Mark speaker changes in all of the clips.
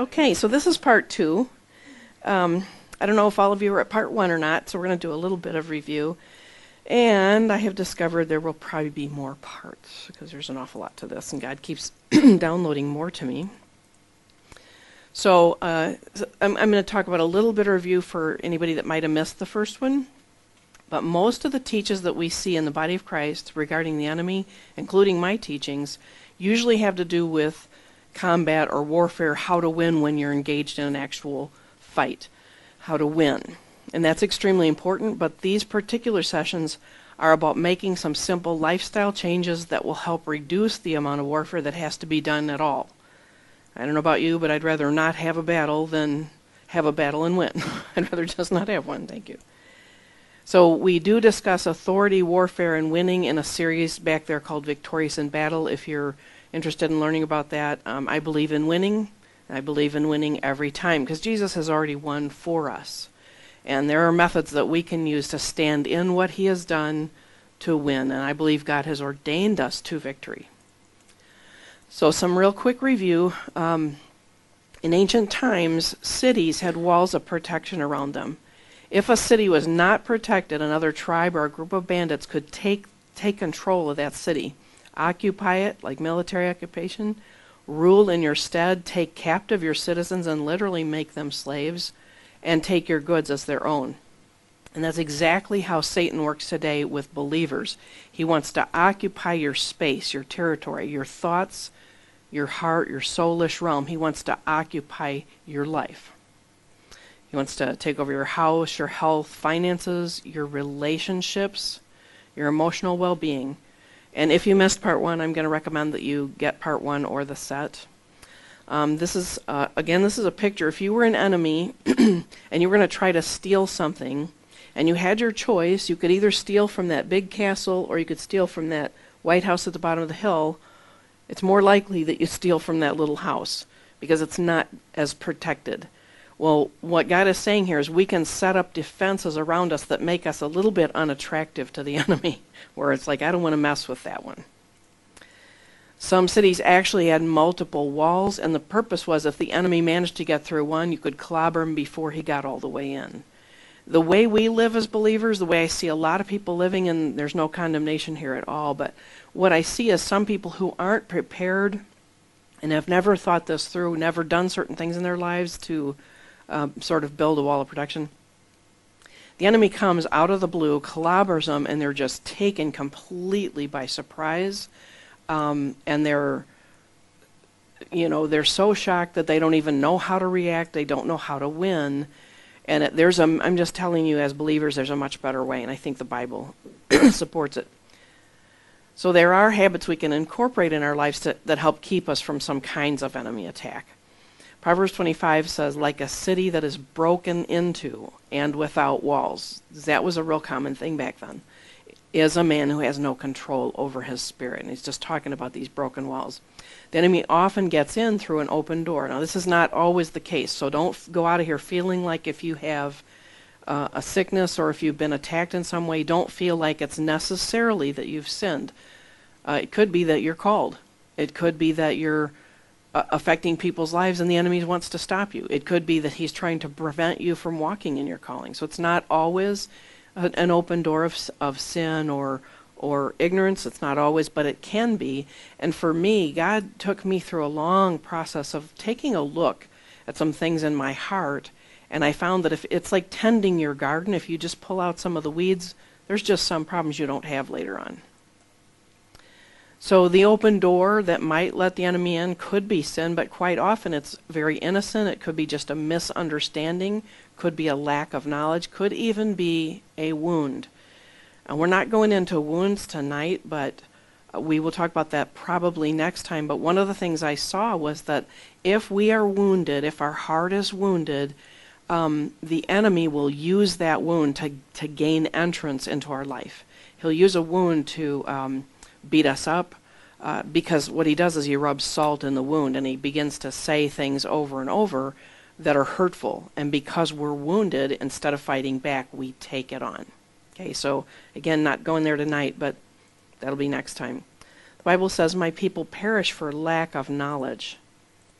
Speaker 1: Okay, so this is part 2. I don't know if all of you were at part 1 or not, so we're going to do a little bit of review. And I have discovered there will probably be more parts because there's an awful lot to this, and God keeps downloading more to me. So I'm going to talk about a little bit of review for anybody that might have missed the first one. But most of the teachings that we see in the body of Christ regarding the enemy, including my teachings, usually have to do with combat or warfare, how to win when you're engaged in an actual fight, how to win. And that's extremely important, but these particular sessions are about making some simple lifestyle changes that will help reduce the amount of warfare that has to be done at all. I don't know about you, but I'd rather not have a battle than have a battle and win. I'd rather just not have one, thank you. So we do discuss authority, warfare, and winning in a series back there called Victorious in Battle. If you're interested in learning about that, I believe in winning. I believe in winning every time because Jesus has already won for us. And there are methods that we can use to stand in what he has done to win. And I believe God has ordained us to victory. So some real quick review. In ancient times, cities had walls of protection around them. If a city was not protected, another tribe or a group of bandits could take control of that city, occupy it like military occupation, rule in your stead, take captive your citizens and literally make them slaves, and take your goods as their own. And that's exactly how Satan works today with believers. He wants to occupy your space, your territory, your thoughts, your heart, your soulish realm. He wants to occupy your life. He wants to take over your house, your health, finances, your relationships, your emotional well-being. And if you missed part 1, I'm going to recommend that you get part 1 or the set. This is a picture. If you were an enemy and you were going to try to steal something, and you had your choice, you could either steal from that big castle or you could steal from that White House at the bottom of the hill. It's more likely that you steal from that little house because it's not as protected. Well, what God is saying here is we can set up defenses around us that make us a little bit unattractive to the enemy, where it's like, I don't want to mess with that one. Some cities actually had multiple walls, and the purpose was if the enemy managed to get through one, you could clobber him before he got all the way in. The way we live as believers, the way I see a lot of people living, and there's no condemnation here at all, but what I see is some people who aren't prepared and have never thought this through, never done certain things in their lives to sort of build a wall of protection. The enemy comes out of the blue, clobbers them, and they're just taken completely by surprise. And they're so shocked that they don't even know how to react. They don't know how to win. And I'm just telling you, as believers, there's a much better way, and I think the Bible supports it. So there are habits we can incorporate in our lives that help keep us from some kinds of enemy attack. Proverbs 25 says, like a city that is broken into and without walls. That was a real common thing back then. Is a man who has no control over his spirit. And he's just talking about these broken walls. The enemy often gets in through an open door. Now, this is not always the case, so don't go out of here feeling like if you have a sickness or if you've been attacked in some way, don't feel like it's necessarily that you've sinned. It could be that you're called. It could be that you're affecting people's lives and the enemy wants to stop you. It could be that he's trying to prevent you from walking in your calling. So it's not always an open door of sin or ignorance. It's not always, but it can be. And for me, God took me through a long process of taking a look at some things in my heart, and I found that if it's like tending your garden, if you just pull out some of the weeds, there's just some problems you don't have later on. So the open door that might let the enemy in could be sin, but quite often it's very innocent. It could be just a misunderstanding, could be a lack of knowledge, could even be a wound. And we're not going into wounds tonight, but we will talk about that probably next time. But one of the things I saw was that if we are wounded, if our heart is wounded, the enemy will use that wound to gain entrance into our life. He'll use a wound to beat us up, because what he does is he rubs salt in the wound and he begins to say things over and over that are hurtful. And because we're wounded, instead of fighting back, we take it on. Okay, so again, not going there tonight, but that'll be next time. The Bible says, my people perish for lack of knowledge.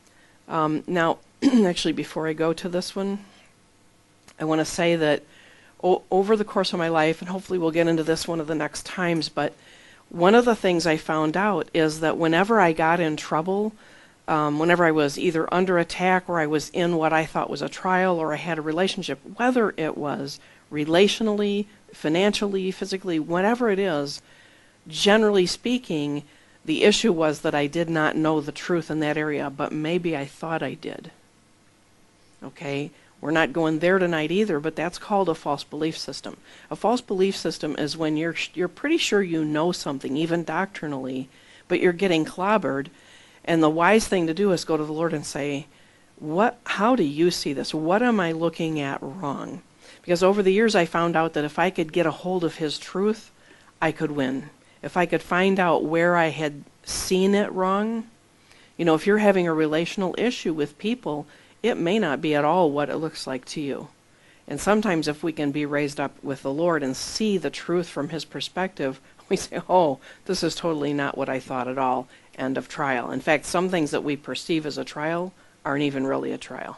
Speaker 1: Now, actually, before I go to this one, I want to say that over the course of my life, and hopefully we'll get into this one of the next times, but one of the things I found out is that whenever I got in trouble, whenever I was either under attack or I was in what I thought was a trial or I had a relationship, whether it was relationally, financially, physically, whatever it is, generally speaking, the issue was that I did not know the truth in that area, but maybe I thought I did. Okay? We're not going there tonight either, but that's called a false belief system. A false belief system is when you're pretty sure you know something, even doctrinally, but you're getting clobbered, and the wise thing to do is go to the Lord and say, how do you see this? What am I looking at wrong? Because over the years I found out that if I could get a hold of His truth, I could win. If I could find out where I had seen it wrong, if you're having a relational issue with people, it may not be at all what it looks like to you. And sometimes if we can be raised up with the Lord and see the truth from His perspective, we say, oh, this is totally not what I thought at all. End of trial. In fact, some things that we perceive as a trial aren't even really a trial.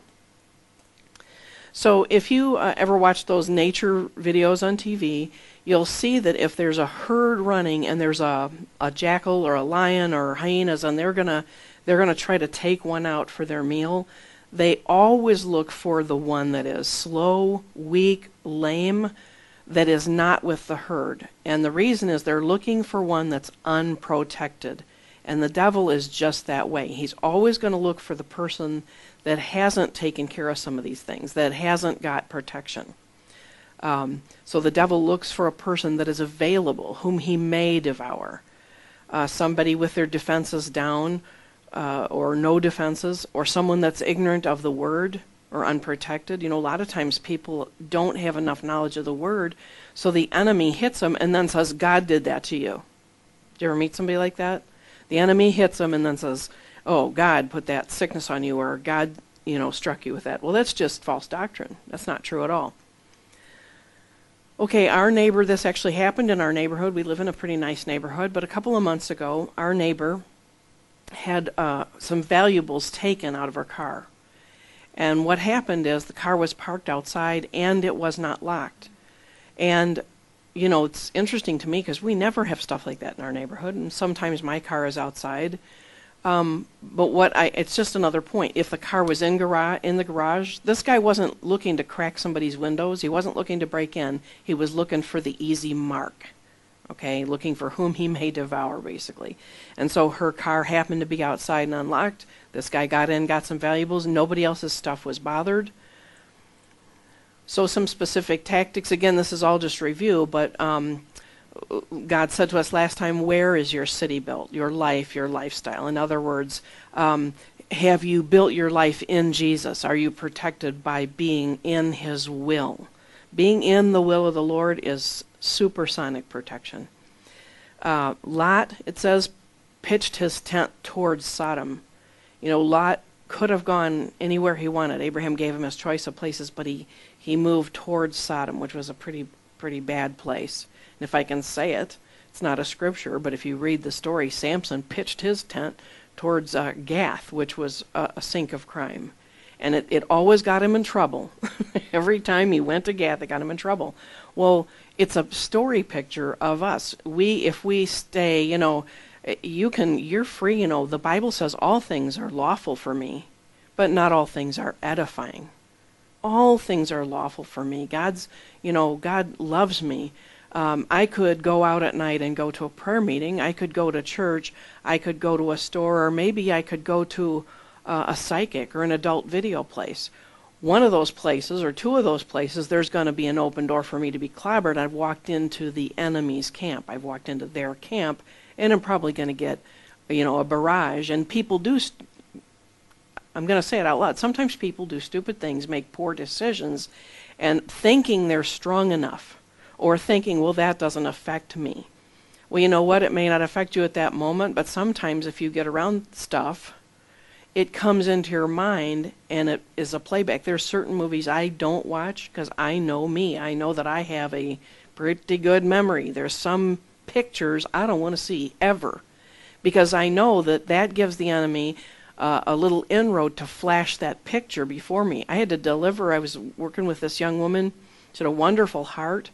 Speaker 1: So if you ever watch those nature videos on TV, you'll see that if there's a herd running and there's a jackal or a lion or hyenas and they're gonna try to take one out for their meal, they always look for the one that is slow, weak, lame, that is not with the herd. And the reason is they're looking for one that's unprotected. And the devil is just that way. He's always going to look for the person that hasn't taken care of some of these things, that hasn't got protection. So the devil looks for a person that is available, whom he may devour. Somebody with their defenses down, or no defenses, or someone that's ignorant of the word or unprotected. A lot of times people don't have enough knowledge of the word, so the enemy hits them and then says, God did that to you. Did you ever meet somebody like that? The enemy hits them and then says, oh, God put that sickness on you, or God, struck you with that. Well, that's just false doctrine. That's not true at all. Okay, our neighbor, this actually happened in our neighborhood. We live in a pretty nice neighborhood, but a couple of months ago, our neighbor had some valuables taken out of her car. And what happened is the car was parked outside and it was not locked. And it's interesting to me because we never have stuff like that in our neighborhood, and sometimes my car is outside. But it's just another point. If the car was in the garage, this guy wasn't looking to crack somebody's windows. He wasn't looking to break in. He was looking for the easy mark. Okay, looking for whom he may devour, basically. And so her car happened to be outside and unlocked. This guy got in, got some valuables. Nobody else's stuff was bothered. So some specific tactics. Again, this is all just review, but God said to us last time, where is your city built? Your life, your lifestyle. In other words, have you built your life in Jesus? Are you protected by being in His will? Being in the will of the Lord is supersonic protection. Lot, it says, pitched his tent towards Sodom. Lot could have gone anywhere he wanted. Abraham gave him his choice of places, but he moved towards Sodom, which was a pretty bad place. And if I can say it, it's not a scripture, but if you read the story, Samson pitched his tent towards Gath, which was a sink of crime. And it always got him in trouble. Every time he went to Gath, it got him in trouble. Well, it's a story picture of us. If we stay, you're free, the Bible says all things are lawful for me, but not all things are edifying. All things are lawful for me. God loves me. I could go out at night and go to a prayer meeting. I could go to church. I could go to a store, or maybe I could go to a psychic or an adult video place. One of those places or two of those places, there's going to be an open door for me to be clobbered. I've walked into the enemy's camp. I've walked into their camp, and I'm probably going to get, a barrage. And people do, I'm going to say it out loud, sometimes people do stupid things, make poor decisions, and thinking they're strong enough, or thinking, well, that doesn't affect me. Well, you know what? It may not affect you at that moment, but sometimes if you get around stuff, it comes into your mind and it is a playback. There's certain movies I don't watch because I know me. I know that I have a pretty good memory. There's some pictures I don't want to see ever because I know that gives the enemy a little inroad to flash that picture before me. I had to deliver. I was working with this young woman. She had a wonderful heart.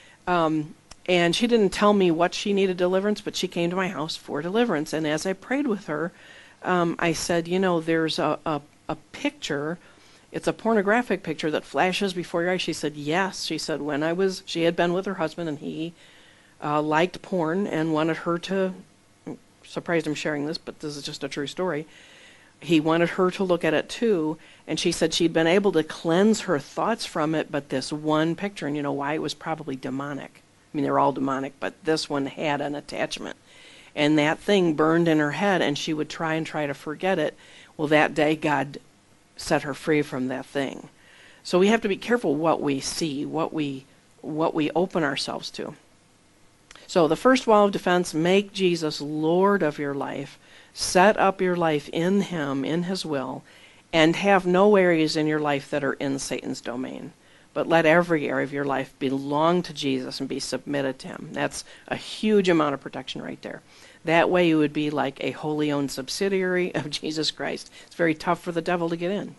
Speaker 1: And she didn't tell me what she needed deliverance, but she came to my house for deliverance. And as I prayed with her, I said, there's a picture. It's a pornographic picture that flashes before your eyes. She said, yes. She said she had been with her husband, and he liked porn and wanted her to, surprised I'm sharing this, but this is just a true story. He wanted her to look at it too, and she said she'd been able to cleanse her thoughts from it, but this one picture, and you know why? It was probably demonic. I mean, they're all demonic, but this one had an attachment. And that thing burned in her head, and she would try to forget it. Well, that day, God set her free from that thing. So we have to be careful what we see, what we open ourselves to. So the first wall of defense, make Jesus Lord of your life. Set up your life in Him, in His will, and have no areas in your life that are in Satan's domain. But let every area of your life belong to Jesus and be submitted to Him. That's a huge amount of protection right there. That way you would be like a wholly owned subsidiary of Jesus Christ. It's very tough for the devil to get in.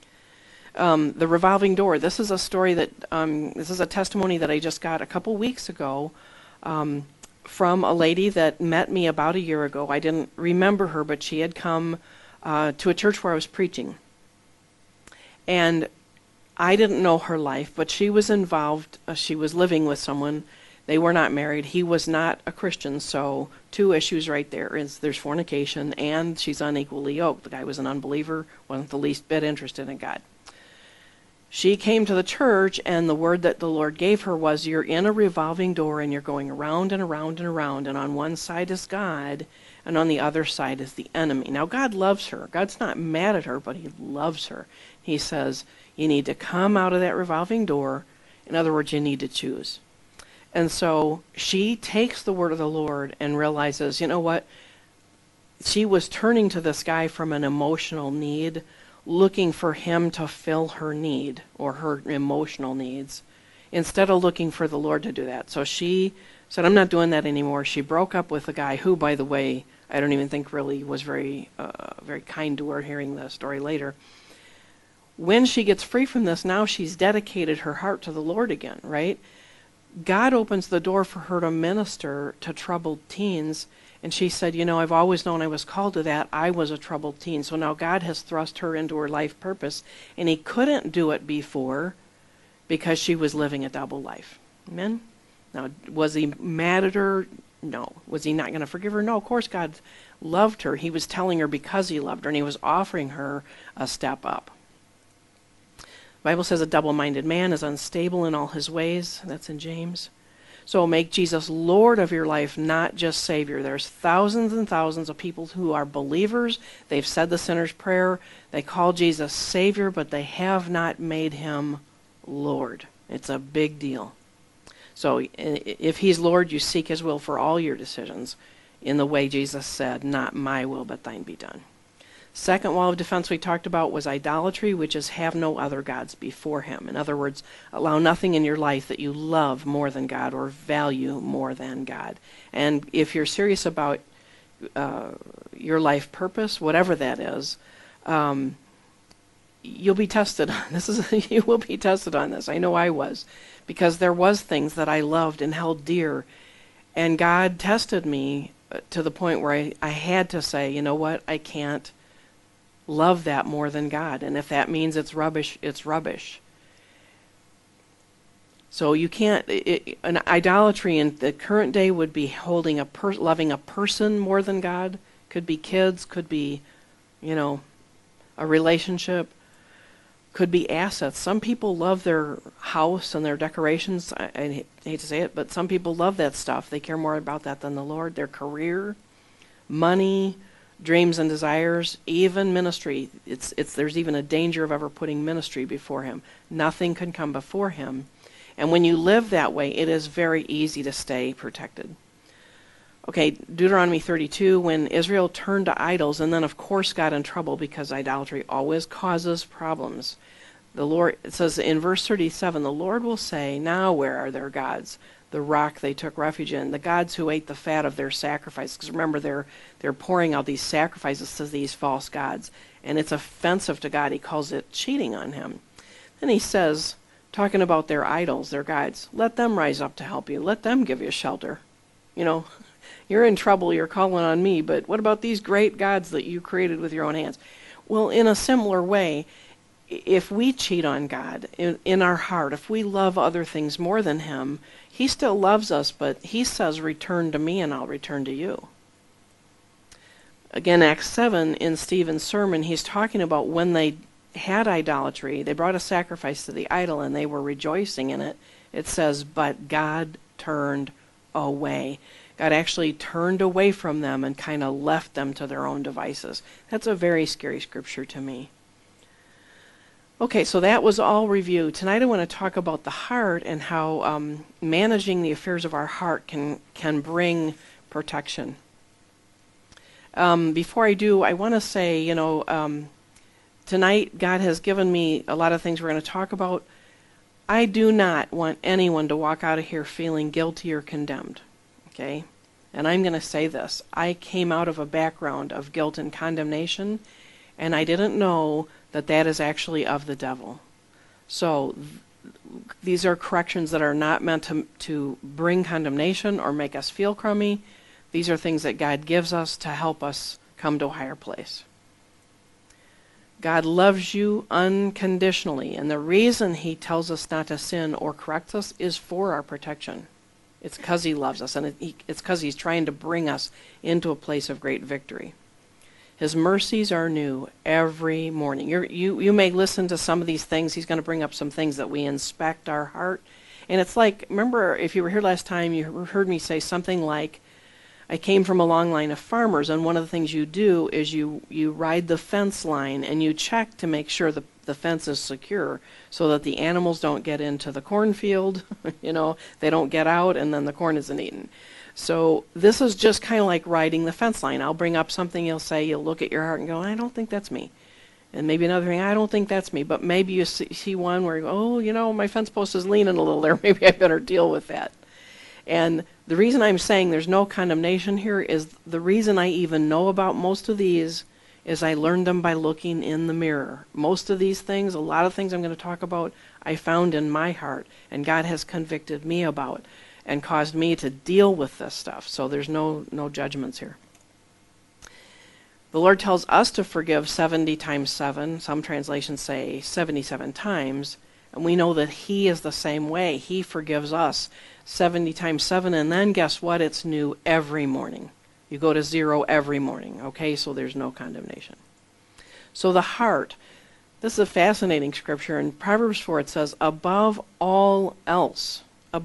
Speaker 1: The revolving door. This is a story this is a testimony that I just got a couple weeks ago from a lady that met me about a year ago. I didn't remember her, but she had come to a church where I was preaching. And I didn't know her life, but she was involved. She was living with someone. They were not married. He was not a Christian, so two issues right there. There's fornication, and she's unequally yoked. The guy was an unbeliever, wasn't the least bit interested in God. She came to the church, and the word that the Lord gave her was, you're in a revolving door, and you're going around and around and around, and on one side is God, and on the other side is the enemy. Now, God loves her. God's not mad at her, but He loves her. He says, you need to come out of that revolving door. In other words, you need to choose. And so she takes the word of the Lord and realizes, you know what? She was turning to this guy from an emotional need, looking for him to fill her need or her emotional needs, instead of looking for the Lord to do that. So she said, I'm not doing that anymore. She broke up with a guy who, by the way, I don't even think really was very kind to her, hearing the story later. When she gets free from this, now she's dedicated her heart to the Lord again, right? God opens the door for her to minister to troubled teens. And she said, I've always known I was called to that. I was a troubled teen. So now God has thrust her into her life purpose. And He couldn't do it before because she was living a double life. Amen? Now, was He mad at her? No. Was He not going to forgive her? No, of course God loved her. He was telling her because He loved her, and He was offering her a step up. The Bible says a double-minded man is unstable in all his ways. That's in James. So make Jesus Lord of your life, not just Savior. There's thousands and thousands of people who are believers. They've said the sinner's prayer. They call Jesus Savior, but they have not made Him Lord. It's a big deal. So if He's Lord, you seek His will for all your decisions in the way Jesus said, not my will, but thine be done. Second wall of defense we talked about was idolatry, which is have no other gods before Him. In other words, allow nothing in your life that you love more than God or value more than God. And if you're serious about your life purpose, whatever that is, you'll be tested on this. You will be tested on this. I know I was, because there was things that I loved and held dear, and God tested me to the point where I had to say, you know what, I can't love that more than God. And if that means it's rubbish, it's rubbish. So you can't, an idolatry in the current day would be holding loving a person more than God. Could be kids, could be, a relationship, could be assets. Some people love their house and their decorations. I hate to say it, but some people love that stuff. They care more about that than the Lord. Their career, money, dreams and desires, even ministry. There's even a danger of ever putting ministry before Him. Nothing can come before Him. And when you live that way, it is very easy to stay protected. Okay, Deuteronomy 32, when Israel turned to idols and then of course got in trouble because idolatry always causes problems. The Lord, it says in verse 37, the Lord will say, now where are their gods the rock they took refuge in, the gods who ate the fat of their sacrifice. Because remember, they're pouring out these sacrifices to these false gods, and it's offensive to God. He calls it cheating on him. Then he says, talking about their idols, their gods, let them rise up to help you. Let them give you shelter. You know, you're in trouble, you're calling on me, but what about these great gods that you created with your own hands? Well, in a similar way, if we cheat on God in our heart, if we love other things more than him, he still loves us, but he says, return to me and I'll return to you. Again, Acts 7, in Stephen's sermon, he's talking about when they had idolatry, they brought a sacrifice to the idol and they were rejoicing in it. It says, but God turned away. God actually turned away from them and kind of left them to their own devices. That's a very scary scripture to me. Okay, so that was all review. Tonight I want to talk about the heart and how managing the affairs of our heart can bring protection. Before I do, I want to say, tonight God has given me a lot of things we're going to talk about. I do not want anyone to walk out of here feeling guilty or condemned. Okay? And I'm going to say this. I came out of a background of guilt and condemnation, and I didn't know that that is actually of the devil. So these are corrections that are not meant to bring condemnation or make us feel crummy. These are things that God gives us to help us come to a higher place. God loves you unconditionally, and the reason he tells us not to sin or corrects us is for our protection. It's because he loves us, and it's because he's trying to bring us into a place of great victory. His mercies are new every morning. You may listen to some of these things. He's going to bring up some things that we inspect our heart. And it's like, remember, if you were here last time, you heard me say something like, I came from a long line of farmers, and one of the things you do is you ride the fence line and you check to make sure the fence is secure so that the animals don't get into the cornfield, they don't get out and then the corn isn't eaten. So this is just kind of like riding the fence line. I'll bring up something, you'll look at your heart and go, I don't think that's me. And maybe another thing, I don't think that's me. But maybe you see one where you go, my fence post is leaning a little there. Maybe I better deal with that. And the reason I'm saying there's no condemnation here is the reason I even know about most of these is I learned them by looking in the mirror. Most of these things, a lot of things I'm going to talk about, I found in my heart, and God has convicted me about and caused me to deal with this stuff. So there's no judgments here. The Lord tells us to forgive 70 times 7. Some translations say 77 times. And we know that he is the same way. He forgives us 70 times 7. And then guess what? It's new every morning. You go to 0 every morning. Okay, so there's no condemnation. So the heart. This is a fascinating scripture. In Proverbs 4 it says, above all else,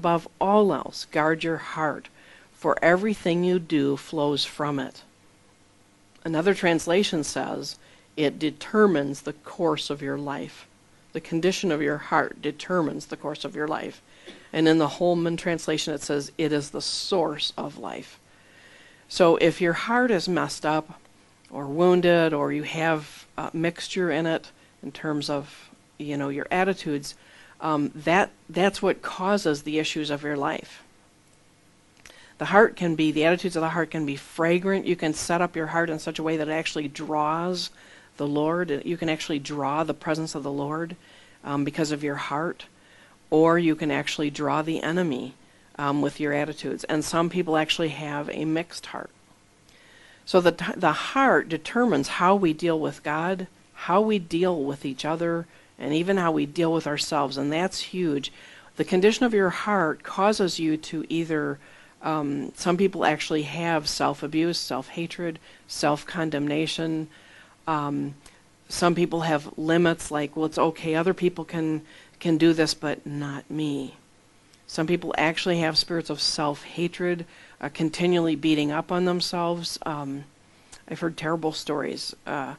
Speaker 1: guard your heart, for everything you do flows from it. Another translation says, it determines the course of your life. The condition of your heart determines the course of your life. And in the Holman translation, it says, it is the source of life. So if your heart is messed up or wounded, or you have a mixture in it in terms of, your attitudes, that's what causes the issues of your life. The attitudes of the heart can be fragrant. You can set up your heart in such a way that it actually draws the Lord. You can actually draw the presence of the Lord because of your heart. Or you can actually draw the enemy with your attitudes. And some people actually have a mixed heart. So the heart determines how we deal with God, how we deal with each other, and even how we deal with ourselves. And that's huge. The condition of your heart causes you to either... some people actually have self-abuse, self-hatred, self-condemnation. Some people have limits like, well, it's okay, other people can do this, but not me. Some people actually have spirits of self-hatred, continually beating up on themselves. I've heard terrible stories.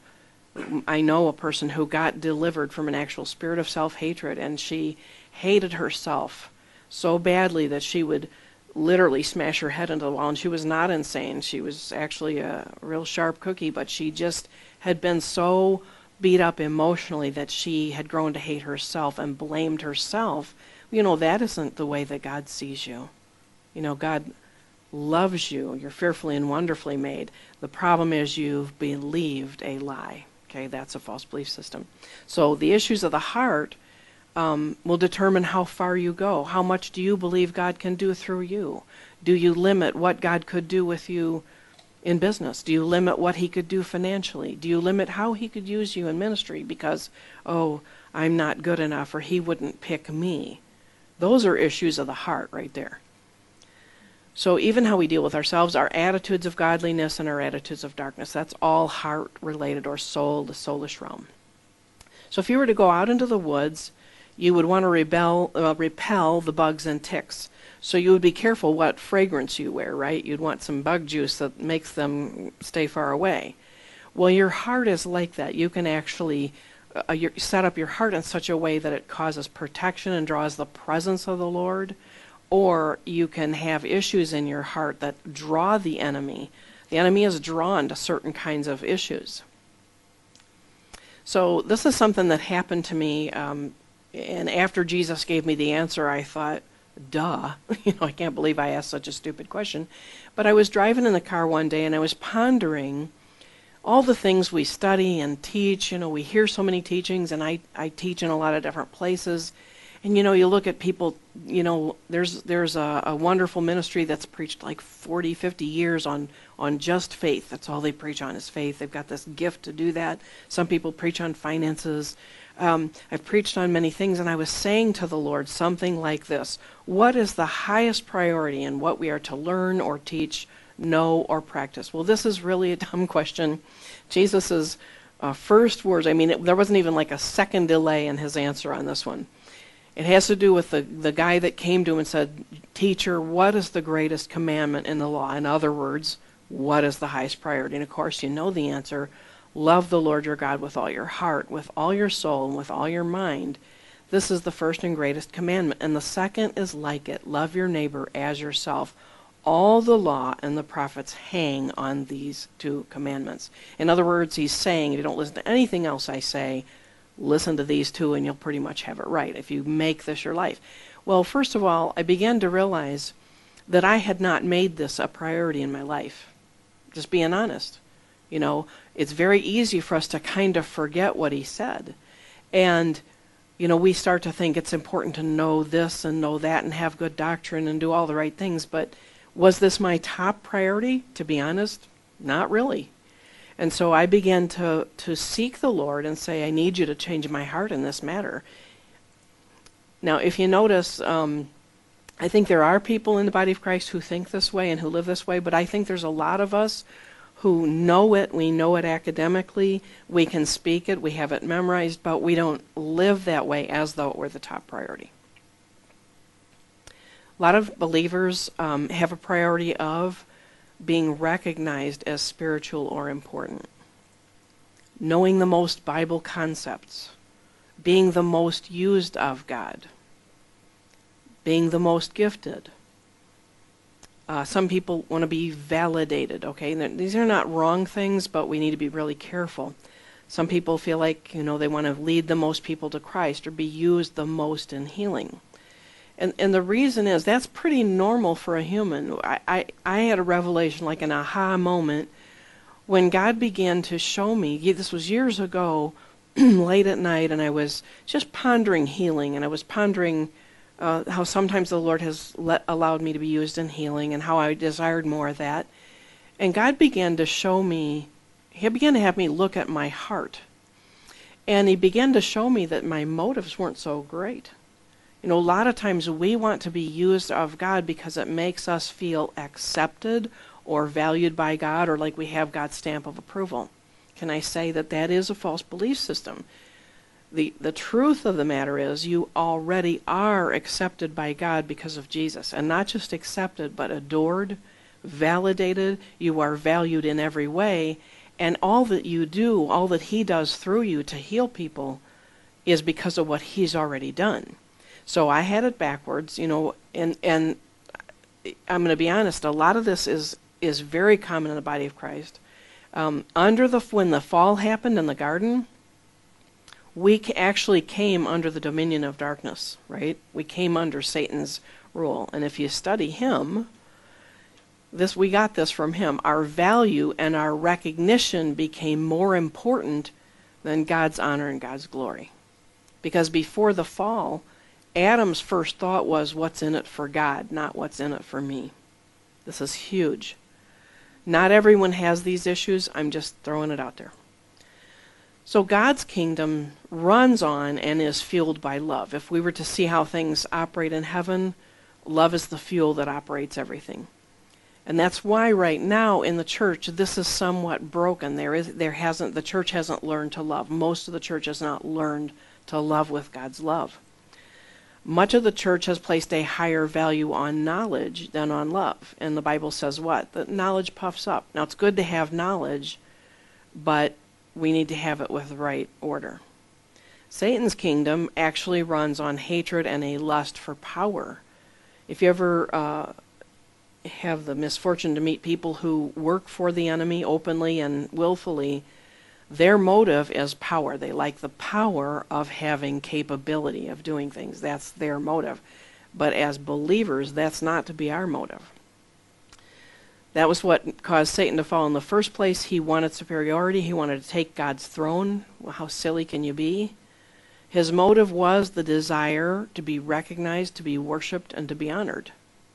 Speaker 1: I know a person who got delivered from an actual spirit of self-hatred, and she hated herself so badly that she would literally smash her head into the wall. And she was not insane. She was actually a real sharp cookie, but she just had been so beat up emotionally that she had grown to hate herself and blamed herself. That isn't the way that God sees you. God loves you. You're fearfully and wonderfully made. The problem is you've believed a lie. Okay, that's a false belief system. So the issues of the heart will determine how far you go. How much do you believe God can do through you? Do you limit what God could do with you in business? Do you limit what he could do financially? Do you limit how he could use you in ministry because, oh, I'm not good enough or he wouldn't pick me? Those are issues of the heart right there. So even how we deal with ourselves, our attitudes of godliness and our attitudes of darkness, that's all heart-related or soul, the soulish realm. So if you were to go out into the woods, you would want to repel the bugs and ticks. So you would be careful what fragrance you wear, right? You'd want some bug juice that makes them stay far away. Well, your heart is like that. You can actually set up your heart in such a way that it causes protection and draws the presence of the Lord. Or you can have issues in your heart that draw the enemy. The enemy is drawn to certain kinds of issues. So this is something that happened to me, and after Jesus gave me the answer, I thought, duh, I can't believe I asked such a stupid question. But I was driving in the car one day, and I was pondering all the things we study and teach. We hear so many teachings, and I teach in a lot of different places. And, you look at people, there's a wonderful ministry that's preached like 40, 50 years on just faith. That's all they preach on is faith. They've got this gift to do that. Some people preach on finances. I've preached on many things, and I was saying to the Lord something like this: what is the highest priority in what we are to learn or teach, know, or practice? Well, this is really a dumb question. Jesus's first words, there wasn't even like a second delay in his answer on this one. It has to do with the guy that came to him and said, "Teacher, what is the greatest commandment in the law?" In other words, what is the highest priority? And of course, you know the answer. Love the Lord your God with all your heart, with all your soul, and with all your mind. This is the first and greatest commandment. And the second is like it. Love your neighbor as yourself. All the law and the prophets hang on these two commandments. In other words, he's saying, if you don't listen to anything else I say, listen to these two and you'll pretty much have it right if you make this your life. Well, first of all, I began to realize that I had not made this a priority in my life. Just being honest. It's very easy for us to kind of forget what he said. And, we start to think it's important to know this and know that and have good doctrine and do all the right things. But was this my top priority? To be honest, not really. And so I began to seek the Lord and say, I need you to change my heart in this matter. Now, if you notice, I think there are people in the body of Christ who think this way and who live this way, but I think there's a lot of us who know it. We know it academically. We can speak it. We have it memorized, but we don't live that way as though it were the top priority. A lot of believers have a priority of being recognized as spiritual or important, knowing the most Bible concepts, being the most used of God, being the most gifted. Some people want to be validated, okay? And these are not wrong things, but we need to be really careful. Some people feel like, they want to lead the most people to Christ or be used the most in healing. And the reason is that's pretty normal for a human. I had a revelation, like an aha moment, when God began to show me, this was years ago, late at night, and I was just pondering healing, and I was pondering how sometimes the Lord has allowed me to be used in healing and how I desired more of that. And God began to show me, he began to have me look at my heart. And he began to show me that my motives weren't so great. A lot of times we want to be used of God because it makes us feel accepted or valued by God, or like we have God's stamp of approval. Can I say that that is a false belief system? The truth of the matter is you already are accepted by God because of Jesus. And not just accepted, but adored, validated. You are valued in every way. And all that you do, all that he does through you to heal people is because of what he's already done. So I had it backwards, and I'm going to be honest, a lot of this is very common in the body of Christ. When the fall happened in the garden, we actually came under the dominion of darkness, right? We came under Satan's rule. And if you study him, we got this from him. Our value and our recognition became more important than God's honor and God's glory. Because before the fall, Adam's first thought was, what's in it for God, not what's in it for me. This is huge. Not everyone has these issues. I'm just throwing it out there. So God's kingdom runs on and is fueled by love. If we were to see how things operate in heaven, love is the fuel that operates everything. And that's why right now in the church, this is somewhat broken. The church hasn't learned to love. Most of the church has not learned to love with God's love. Much of the church has placed a higher value on knowledge than on love. And the Bible says what? That knowledge puffs up. Now, it's good to have knowledge, but we need to have it with the right order. Satan's kingdom actually runs on hatred and a lust for power. If you ever have the misfortune to meet people who work for the enemy openly and willfully, their motive is power. They like the power of having capability of doing things. That's their motive. But as believers, that's not to be our motive. That was what caused Satan to fall in the first place. He wanted superiority. He wanted to take God's throne. Well, how silly can you be? His motive was the desire to be recognized, to be worshipped, and to be honored.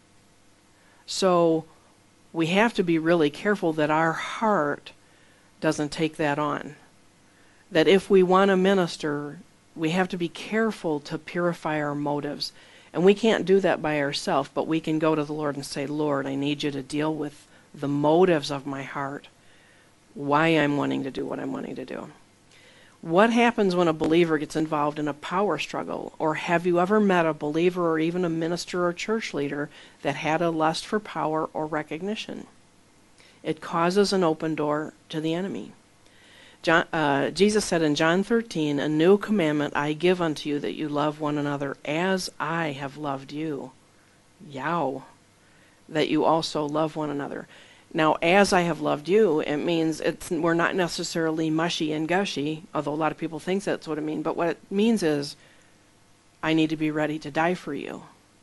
Speaker 1: So we have to be really careful that our heart doesn't take that on. That if we want to minister, we have to be careful to purify our motives. And we can't do that by ourselves, but we can go to the Lord and say, Lord, I need you to deal with the motives of my heart, why I'm wanting to do what I'm wanting to do. What happens when a believer gets involved in a power struggle? Or have you ever met a believer or even a minister or church leader that had a lust for power or recognition? It causes an open door to the enemy. Jesus said in John 13, a new commandment I give unto you, that you love one another as I have loved you. Yow. That you also love one another. Now, as I have loved you, it means we're not necessarily mushy and gushy, although a lot of people think that's what it means. But what it means is, I need to be ready to die for you.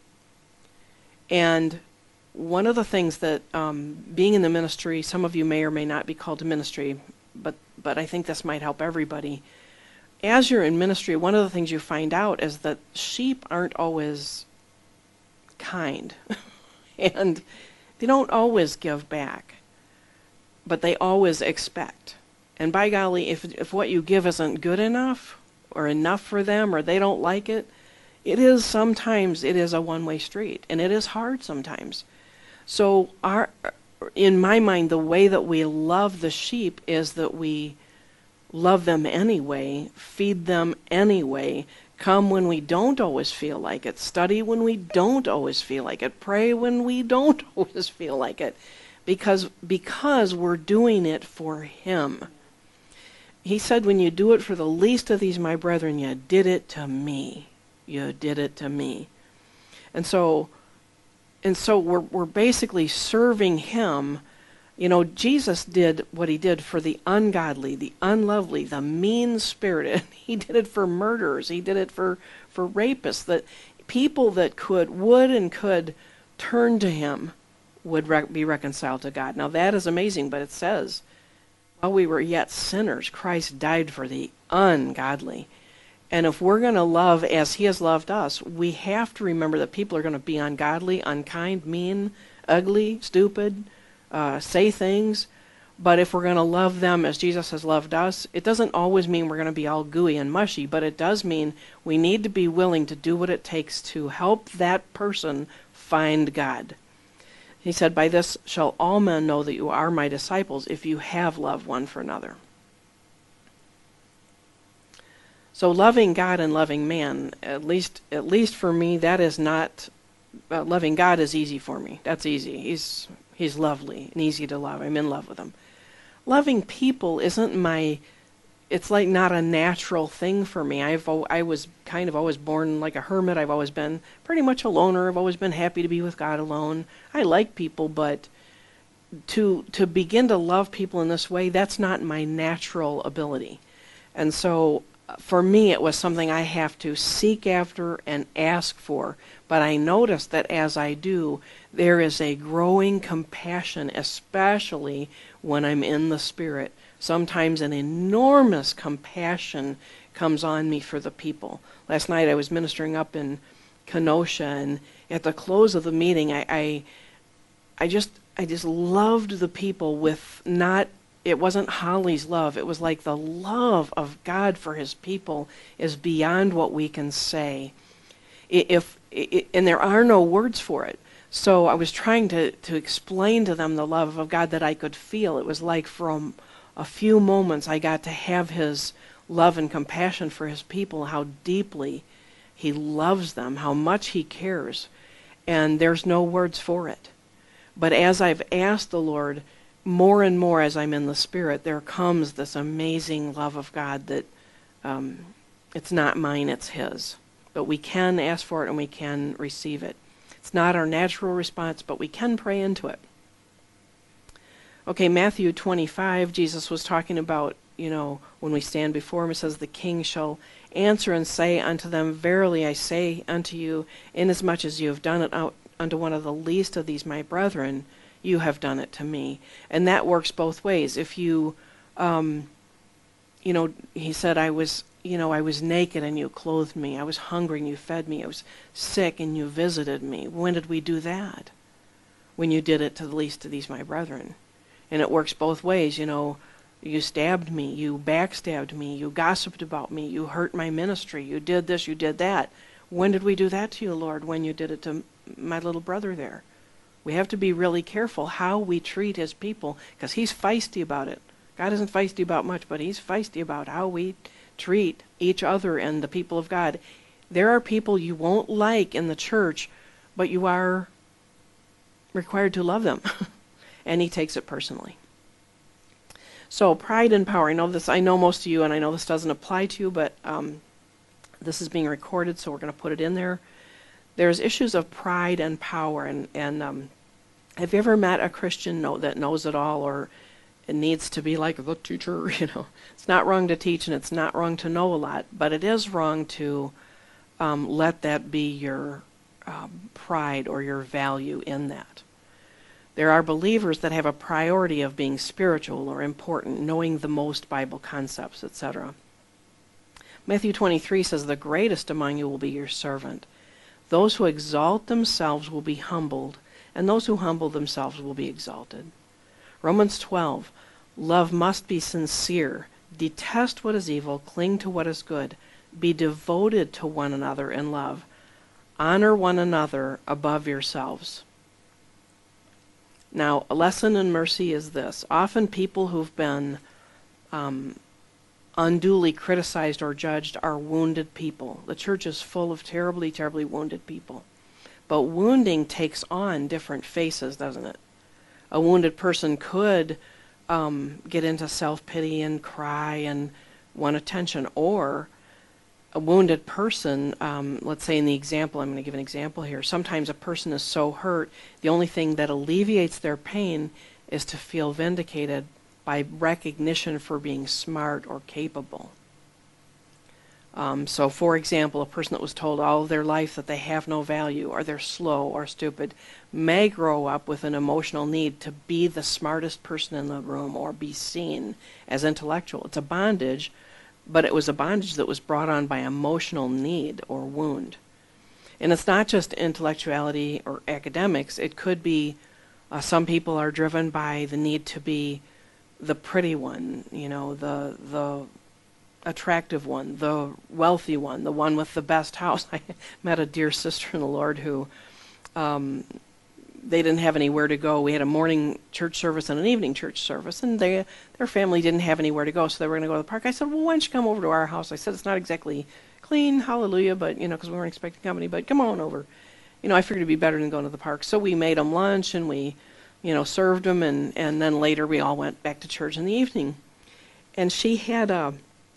Speaker 1: And one of the things that being in the ministry, some of you may or may not be called to ministry, but I think this might help everybody. As you're in ministry, one of the things you find out is that sheep aren't always kind. And they don't always give back, but they always expect. And by golly, if what you give isn't good enough or enough for them, or they don't like it, sometimes it is a one-way street, and it is hard sometimes. So in my mind, the way that we love the sheep is that we love them anyway, feed them anyway, come when we don't always feel like it, study when we don't always feel like it, pray when we don't always feel like it, because we're doing it for him. He said, when you do it for the least of these, my brethren, you did it to me. You did it to me. And so we're basically serving him. You know, Jesus did what he did for the ungodly, the unlovely, the mean-spirited. He did it for murderers. He did it for rapists. That people that would and could turn to him would be reconciled to God. Now that is amazing, but it says, while we were yet sinners, Christ died for the ungodly. And if we're going to love as he has loved us, we have to remember that people are going to be ungodly, unkind, mean, ugly, stupid, say things. But if we're going to love them as Jesus has loved us, it doesn't always mean we're going to be all gooey and mushy, but it does mean we need to be willing to do what it takes to help that person find God. He said, by this shall all men know that you are my disciples, if you have love one for another. So loving God and loving man, at least for me, that is not, loving God is easy for me. That's easy. He's lovely and easy to love. I'm in love with him. Loving people isn't it's like not a natural thing for me. I was kind of always born like a hermit. I've always been pretty much a loner. I've always been happy to be with God alone. I like people, but to begin to love people in this way, that's not my natural ability. And so for me, it was something I have to seek after and ask for. But I notice that as I do, there is a growing compassion, especially when I'm in the Spirit. Sometimes an enormous compassion comes on me for the people. Last night I was ministering up in Kenosha, and at the close of the meeting, I just loved the people with not. It wasn't Holly's love. It was like the love of God for his people is beyond what we can say. And there are no words for it. So I was trying to explain to them the love of God that I could feel. It was like from a few moments I got to have his love and compassion for his people, how deeply he loves them, how much he cares. And there's no words for it. But as I've asked the Lord, more and more as I'm in the Spirit, there comes this amazing love of God that it's not mine, it's his. But we can ask for it and we can receive it. It's not our natural response, but we can pray into it. Okay, Matthew 25, Jesus was talking about, when we stand before him, it says, the king shall answer and say unto them, verily I say unto you, inasmuch as you have done it unto one of the least of these my brethren, you have done it to me. And that works both ways. If you, he said, I was naked and you clothed me. I was hungry and you fed me. I was sick and you visited me. When did we do that? When you did it to the least of these my brethren. And it works both ways. You stabbed me, you backstabbed me, you gossiped about me, you hurt my ministry, you did this, you did that. When did we do that to you, Lord? When you did it to my little brother there. We have to be really careful how we treat his people, because he's feisty about it. God isn't feisty about much, but he's feisty about how we treat each other and the people of God. There are people you won't like in the church, but you are required to love them. And he takes it personally. So pride and power. I know most of you, and I know this doesn't apply to you, but this is being recorded, so we're going to put it in there. There's issues of pride and power, and have you ever met a Christian that knows it all, or it needs to be like the teacher? It's not wrong to teach, and it's not wrong to know a lot, but it is wrong to let that be your pride or your value in that. There are believers that have a priority of being spiritual or important, knowing the most Bible concepts, etc. Matthew 23 says, the greatest among you will be your servant. Those who exalt themselves will be humbled, and those who humble themselves will be exalted. Romans 12, love must be sincere. Detest what is evil, cling to what is good. Be devoted to one another in love. Honor one another above yourselves. Now, a lesson in mercy is this. Often people who've been unduly criticized or judged are wounded people. The church is full of terribly, terribly wounded people. But wounding takes on different faces, doesn't it? A wounded person could get into self-pity and cry and want attention, or a wounded person, let's say in the example, I'm going to give an example here. Sometimes a person is so hurt, the only thing that alleviates their pain is to feel vindicated by recognition for being smart or capable. So for example, a person that was told all of their life that they have no value, or they're slow or stupid, may grow up with an emotional need to be the smartest person in the room or be seen as intellectual. It's a bondage, but it was a bondage that was brought on by emotional need or wound. And it's not just intellectuality or academics. It could be some people are driven by the need to be the pretty one, the attractive one, the wealthy one, the one with the best house. I met a dear sister in the Lord who they didn't have anywhere to go. We had a morning church service and an evening church service, and their family didn't have anywhere to go, so they were going to go to the park. I said, well, why don't you come over to our house? I said, it's not exactly clean, hallelujah, but, because we weren't expecting company, but come on over. I figured it'd be better than going to the park. So we made them lunch, and we, served them, and then later we all went back to church in the evening. And she had a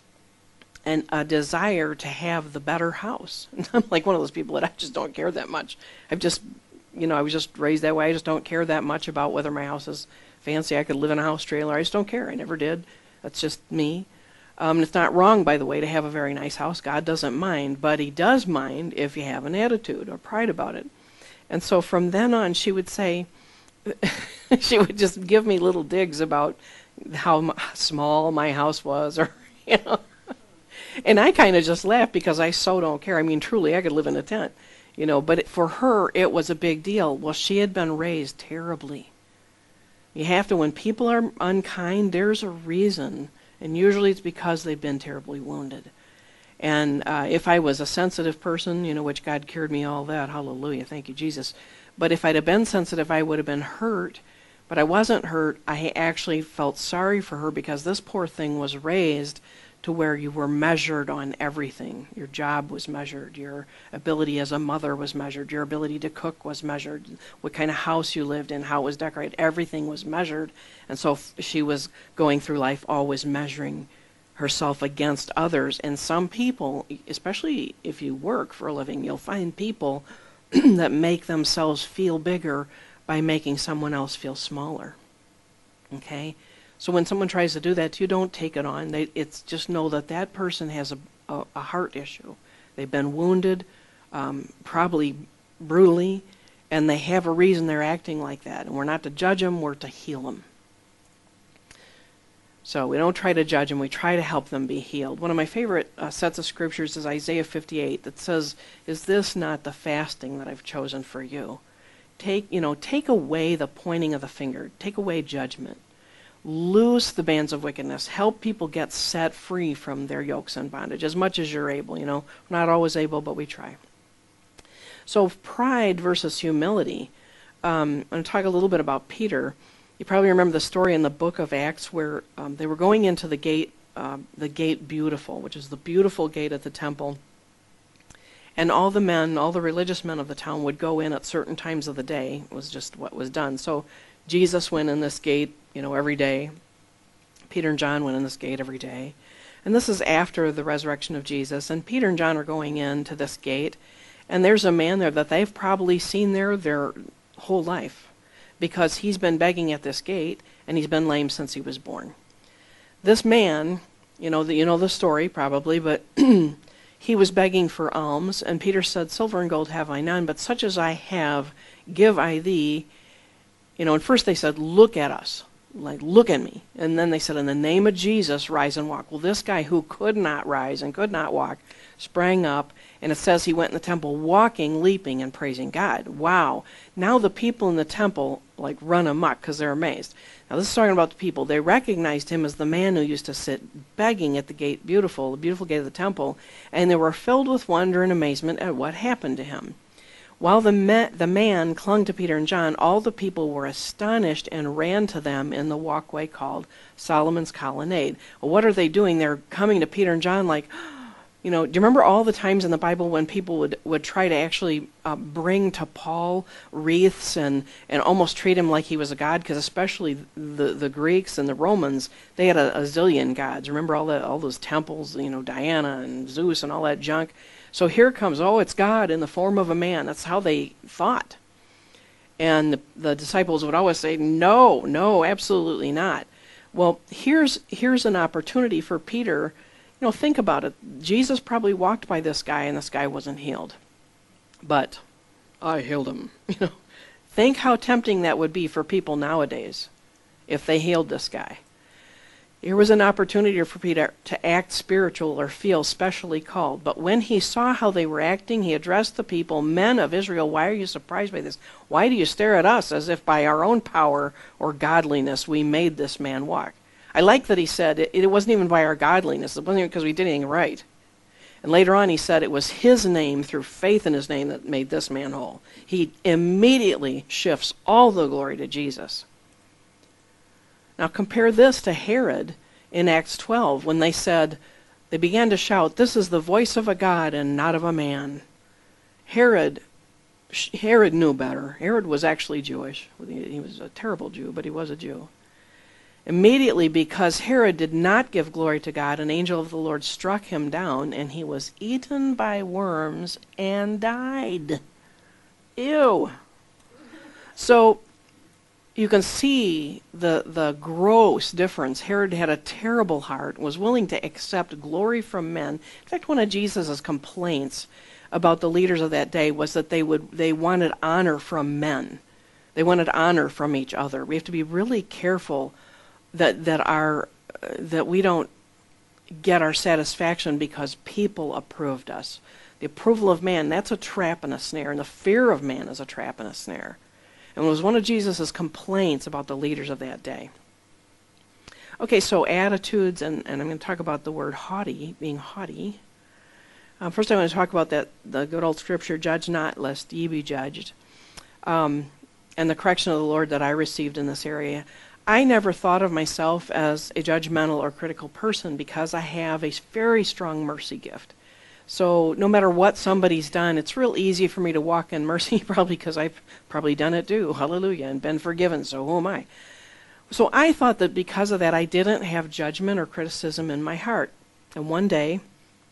Speaker 1: desire to have the better house. And I'm like one of those people that I just don't care that much. I was just raised that way. I just don't care that much about whether my house is fancy. I could live in a house trailer. I just don't care. I never did. That's just me. It's not wrong, by the way, to have a very nice house. God doesn't mind, but he does mind if you have an attitude or pride about it. And so from then on, she would say, she would just give me little digs about how small my house was, or, you know. And I kind of just laughed because I so don't care. I mean, truly, I could live in a tent, you know, but for her, it was a big deal. Well, she had been raised terribly. You have to, when people are unkind, there's a reason, and usually it's because they've been terribly wounded. And if I was a sensitive person, you know, which God cured me all that, hallelujah, thank you, Jesus. But if I'd have been sensitive, I would have been hurt. But I wasn't hurt. I actually felt sorry for her because this poor thing was raised to where you were measured on everything. Your job was measured. Your ability as a mother was measured. Your ability to cook was measured. What kind of house you lived in, how it was decorated. Everything was measured. And so she was going through life always measuring herself against others. And some people, especially if you work for a living, you'll find people that make themselves feel bigger by making someone else feel smaller. Okay? So when someone tries to do that to you, don't take it on. It's just know that that person has a heart issue. They've been wounded, probably brutally, and they have a reason they're acting like that. And we're not to judge them, we're to heal them. So we don't try to judge them, we try to help them be healed. One of my favorite sets of scriptures is Isaiah 58 that says, "Is this not the fasting that I've chosen for you?" Take away the pointing of the finger. Take away judgment. Loose the bands of wickedness. Help people get set free from their yokes and bondage as much as you're able. You know, we're not always able, but we try. So pride versus humility. I'm going to talk a little bit about Peter. You probably remember the story in the book of Acts where they were going into the gate beautiful, which is the beautiful gate at the temple. And all the religious men of the town would go in at certain times of the day. It was just what was done. So Jesus went in this gate, you know, every day. Peter and John went in this gate every day. And this is after the resurrection of Jesus. And Peter and John are going into this gate. And there's a man there that they've probably seen there their whole life, because he's been begging at this gate, and he's been lame since he was born. This man, you know the story probably, but he was begging for alms, and Peter said, "Silver and gold have I none, but such as I have give I thee." You know, and first they said, "Look at us," like, "Look at me." And then they said, "In the name of Jesus, rise and walk." Well, this guy who could not rise and could not walk sprang up, and it says he went in the temple walking, leaping, and praising God. Wow. Now the people in the temple, like, run amok because they're amazed. Now this is talking about the people. They recognized him as the man who used to sit begging at the beautiful gate of the temple, and they were filled with wonder and amazement at what happened to him. While the man clung to Peter and John, all the people were astonished and ran to them in the walkway called Solomon's Colonnade. Well, what are they doing? They're coming to Peter and John like, you know, do you remember all the times in the Bible when people would try to actually bring to Paul wreaths and almost treat him like he was a god? Because especially the Greeks and the Romans, they had a zillion gods. Remember all those temples, you know, Diana and Zeus and all that junk? So here comes, it's God in the form of a man. That's how they thought. And the disciples would always say, no, absolutely not. Well, here's an opportunity for Peter. You know, think about it. Jesus probably walked by this guy and this guy wasn't healed. But I healed him. You know, think how tempting that would be for people nowadays if they healed this guy. Here was an opportunity for Peter to act spiritual or feel specially called. But when he saw how they were acting, he addressed the people, "Men of Israel, why are you surprised by this? Why do you stare at us as if by our own power or godliness we made this man walk?" I like that he said it wasn't even by our godliness. It wasn't even because we did anything right. And later on he said it was his name, through faith in his name, that made this man whole. He immediately shifts all the glory to Jesus. Now compare this to Herod in Acts 12 when they began to shout, "This is the voice of a God and not of a man." Herod knew better. Herod was actually Jewish. He was a terrible Jew, but he was a Jew. Immediately, because Herod did not give glory to God, an angel of the Lord struck him down, and he was eaten by worms and died. Ew. So you can see the gross difference. Herod had a terrible heart, was willing to accept glory from men. In fact, one of Jesus' complaints about the leaders of that day was that they wanted honor from men. They wanted honor from each other. We have to be really careful that we don't get our satisfaction because people approved us. The approval of man, that's a trap and a snare, and the fear of man is a trap and a snare. And it was one of Jesus' complaints about the leaders of that day. Okay, so attitudes, and I'm going to talk about the word haughty, being haughty. First I want to talk about the good old scripture, judge not lest ye be judged, and the correction of the Lord that I received in this area. I never thought of myself as a judgmental or critical person because I have a very strong mercy gift. So no matter what somebody's done, it's real easy for me to walk in mercy, probably because I've probably done it too, hallelujah, and been forgiven, so who am I? So I thought that because of that, I didn't have judgment or criticism in my heart. And one day,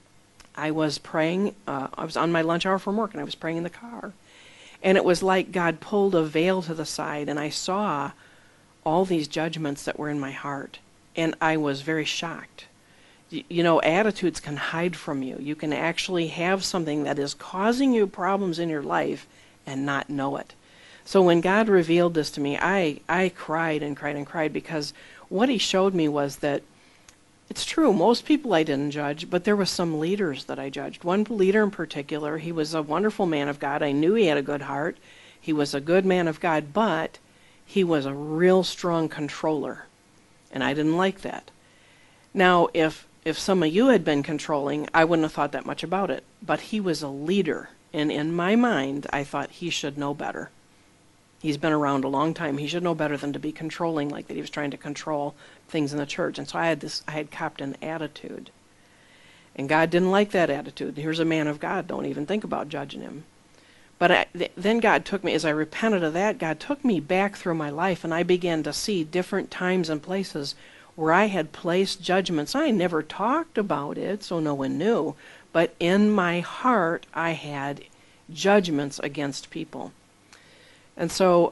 Speaker 1: I was praying, I was on my lunch hour from work, and I was praying in the car. And it was like God pulled a veil to the side, and I saw all these judgments that were in my heart. And I was very shocked. You know, attitudes can hide from you. You can actually have something that is causing you problems in your life and not know it. So when God revealed this to me, I cried and cried and cried, because what he showed me was that it's true, most people I didn't judge, but there were some leaders that I judged. One leader in particular, he was a wonderful man of God. I knew he had a good heart. He was a good man of God, but he was a real strong controller, and I didn't like that. Now, if some of you had been controlling, I wouldn't have thought that much about it. But he was a leader, and in my mind, I thought he should know better. He's been around a long time. He should know better than to be controlling like that. He was trying to control things in the church. And so I had copped an attitude. And God didn't like that attitude. Here's a man of God. Don't even think about judging him. But then God took me, as I repented of that, God took me back through my life, and I began to see different times and places where I had placed judgments. I never talked about it, so no one knew. But in my heart, I had judgments against people. And so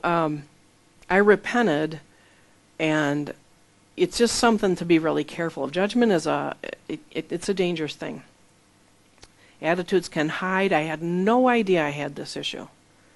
Speaker 1: I repented, and it's just something to be really careful of. Judgment is it's a dangerous thing. Attitudes can hide. I had no idea I had this issue.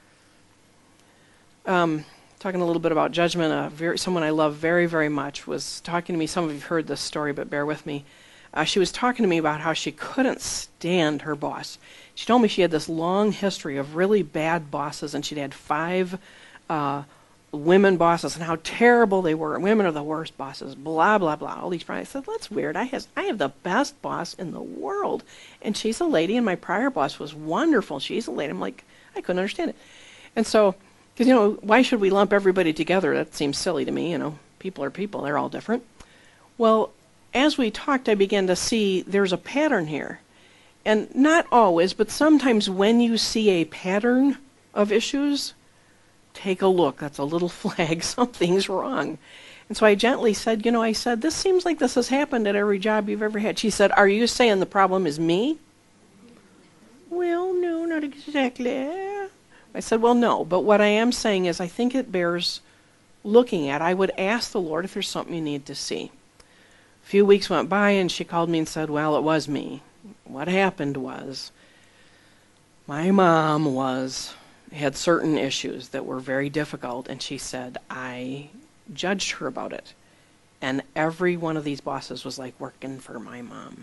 Speaker 1: Talking a little bit about judgment, someone I love very, very much was talking to me. Some of you have heard this story, but bear with me. She was talking to me about how she couldn't stand her boss. She told me she had this long history of really bad bosses, and she'd had 5 women bosses, and how terrible they were. Women are the worst bosses, blah, blah, blah. All these problems. I said, that's weird. I have the best boss in the world, and she's a lady, and my prior boss was wonderful. She's a lady. I'm like, I couldn't understand it. And so, because, you know, why should we lump everybody together? That seems silly to me. You know, people are people. They're all different. Well, as we talked, I began to see there's a pattern here. And not always, but sometimes when you see a pattern of issues, take a look. That's a little flag. Something's wrong. And so I gently said, you know, I said, this seems like this has happened at every job you've ever had. She said, are you saying the problem is me? Well, no, not exactly. I said, well, no. But what I am saying is I think it bears looking at. I would ask the Lord if there's something you need to see. A few weeks went by, and she called me and said, well, it was me. What happened was my mom had certain issues that were very difficult, and she said, I judged her about it. And every one of these bosses was like working for my mom.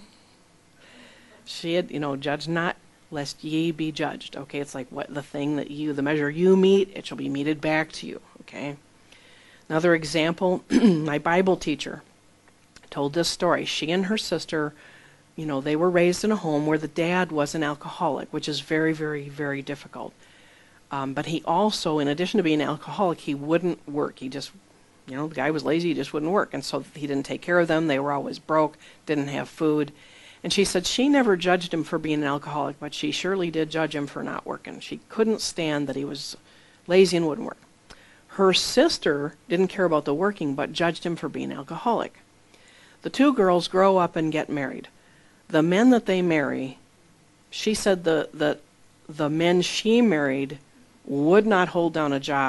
Speaker 1: She had, you know, judge not lest ye be judged. Okay, it's like what the measure you meet, it shall be meted back to you. Okay. Another example, my Bible teacher told this story. She and her sister, you know, they were raised in a home where the dad was an alcoholic, which is very, very, very difficult. But he also, in addition to being an alcoholic, he wouldn't work. He just, you know, the guy was lazy, he just wouldn't work. And so he didn't take care of them. They were always broke, didn't have food. And she said she never judged him for being an alcoholic, but she surely did judge him for not working. She couldn't stand that he was lazy and wouldn't work. Her sister didn't care about the working, but judged him for being alcoholic. The 2 girls grow up and get married. The men that they marry, she said the men she married would not hold down a job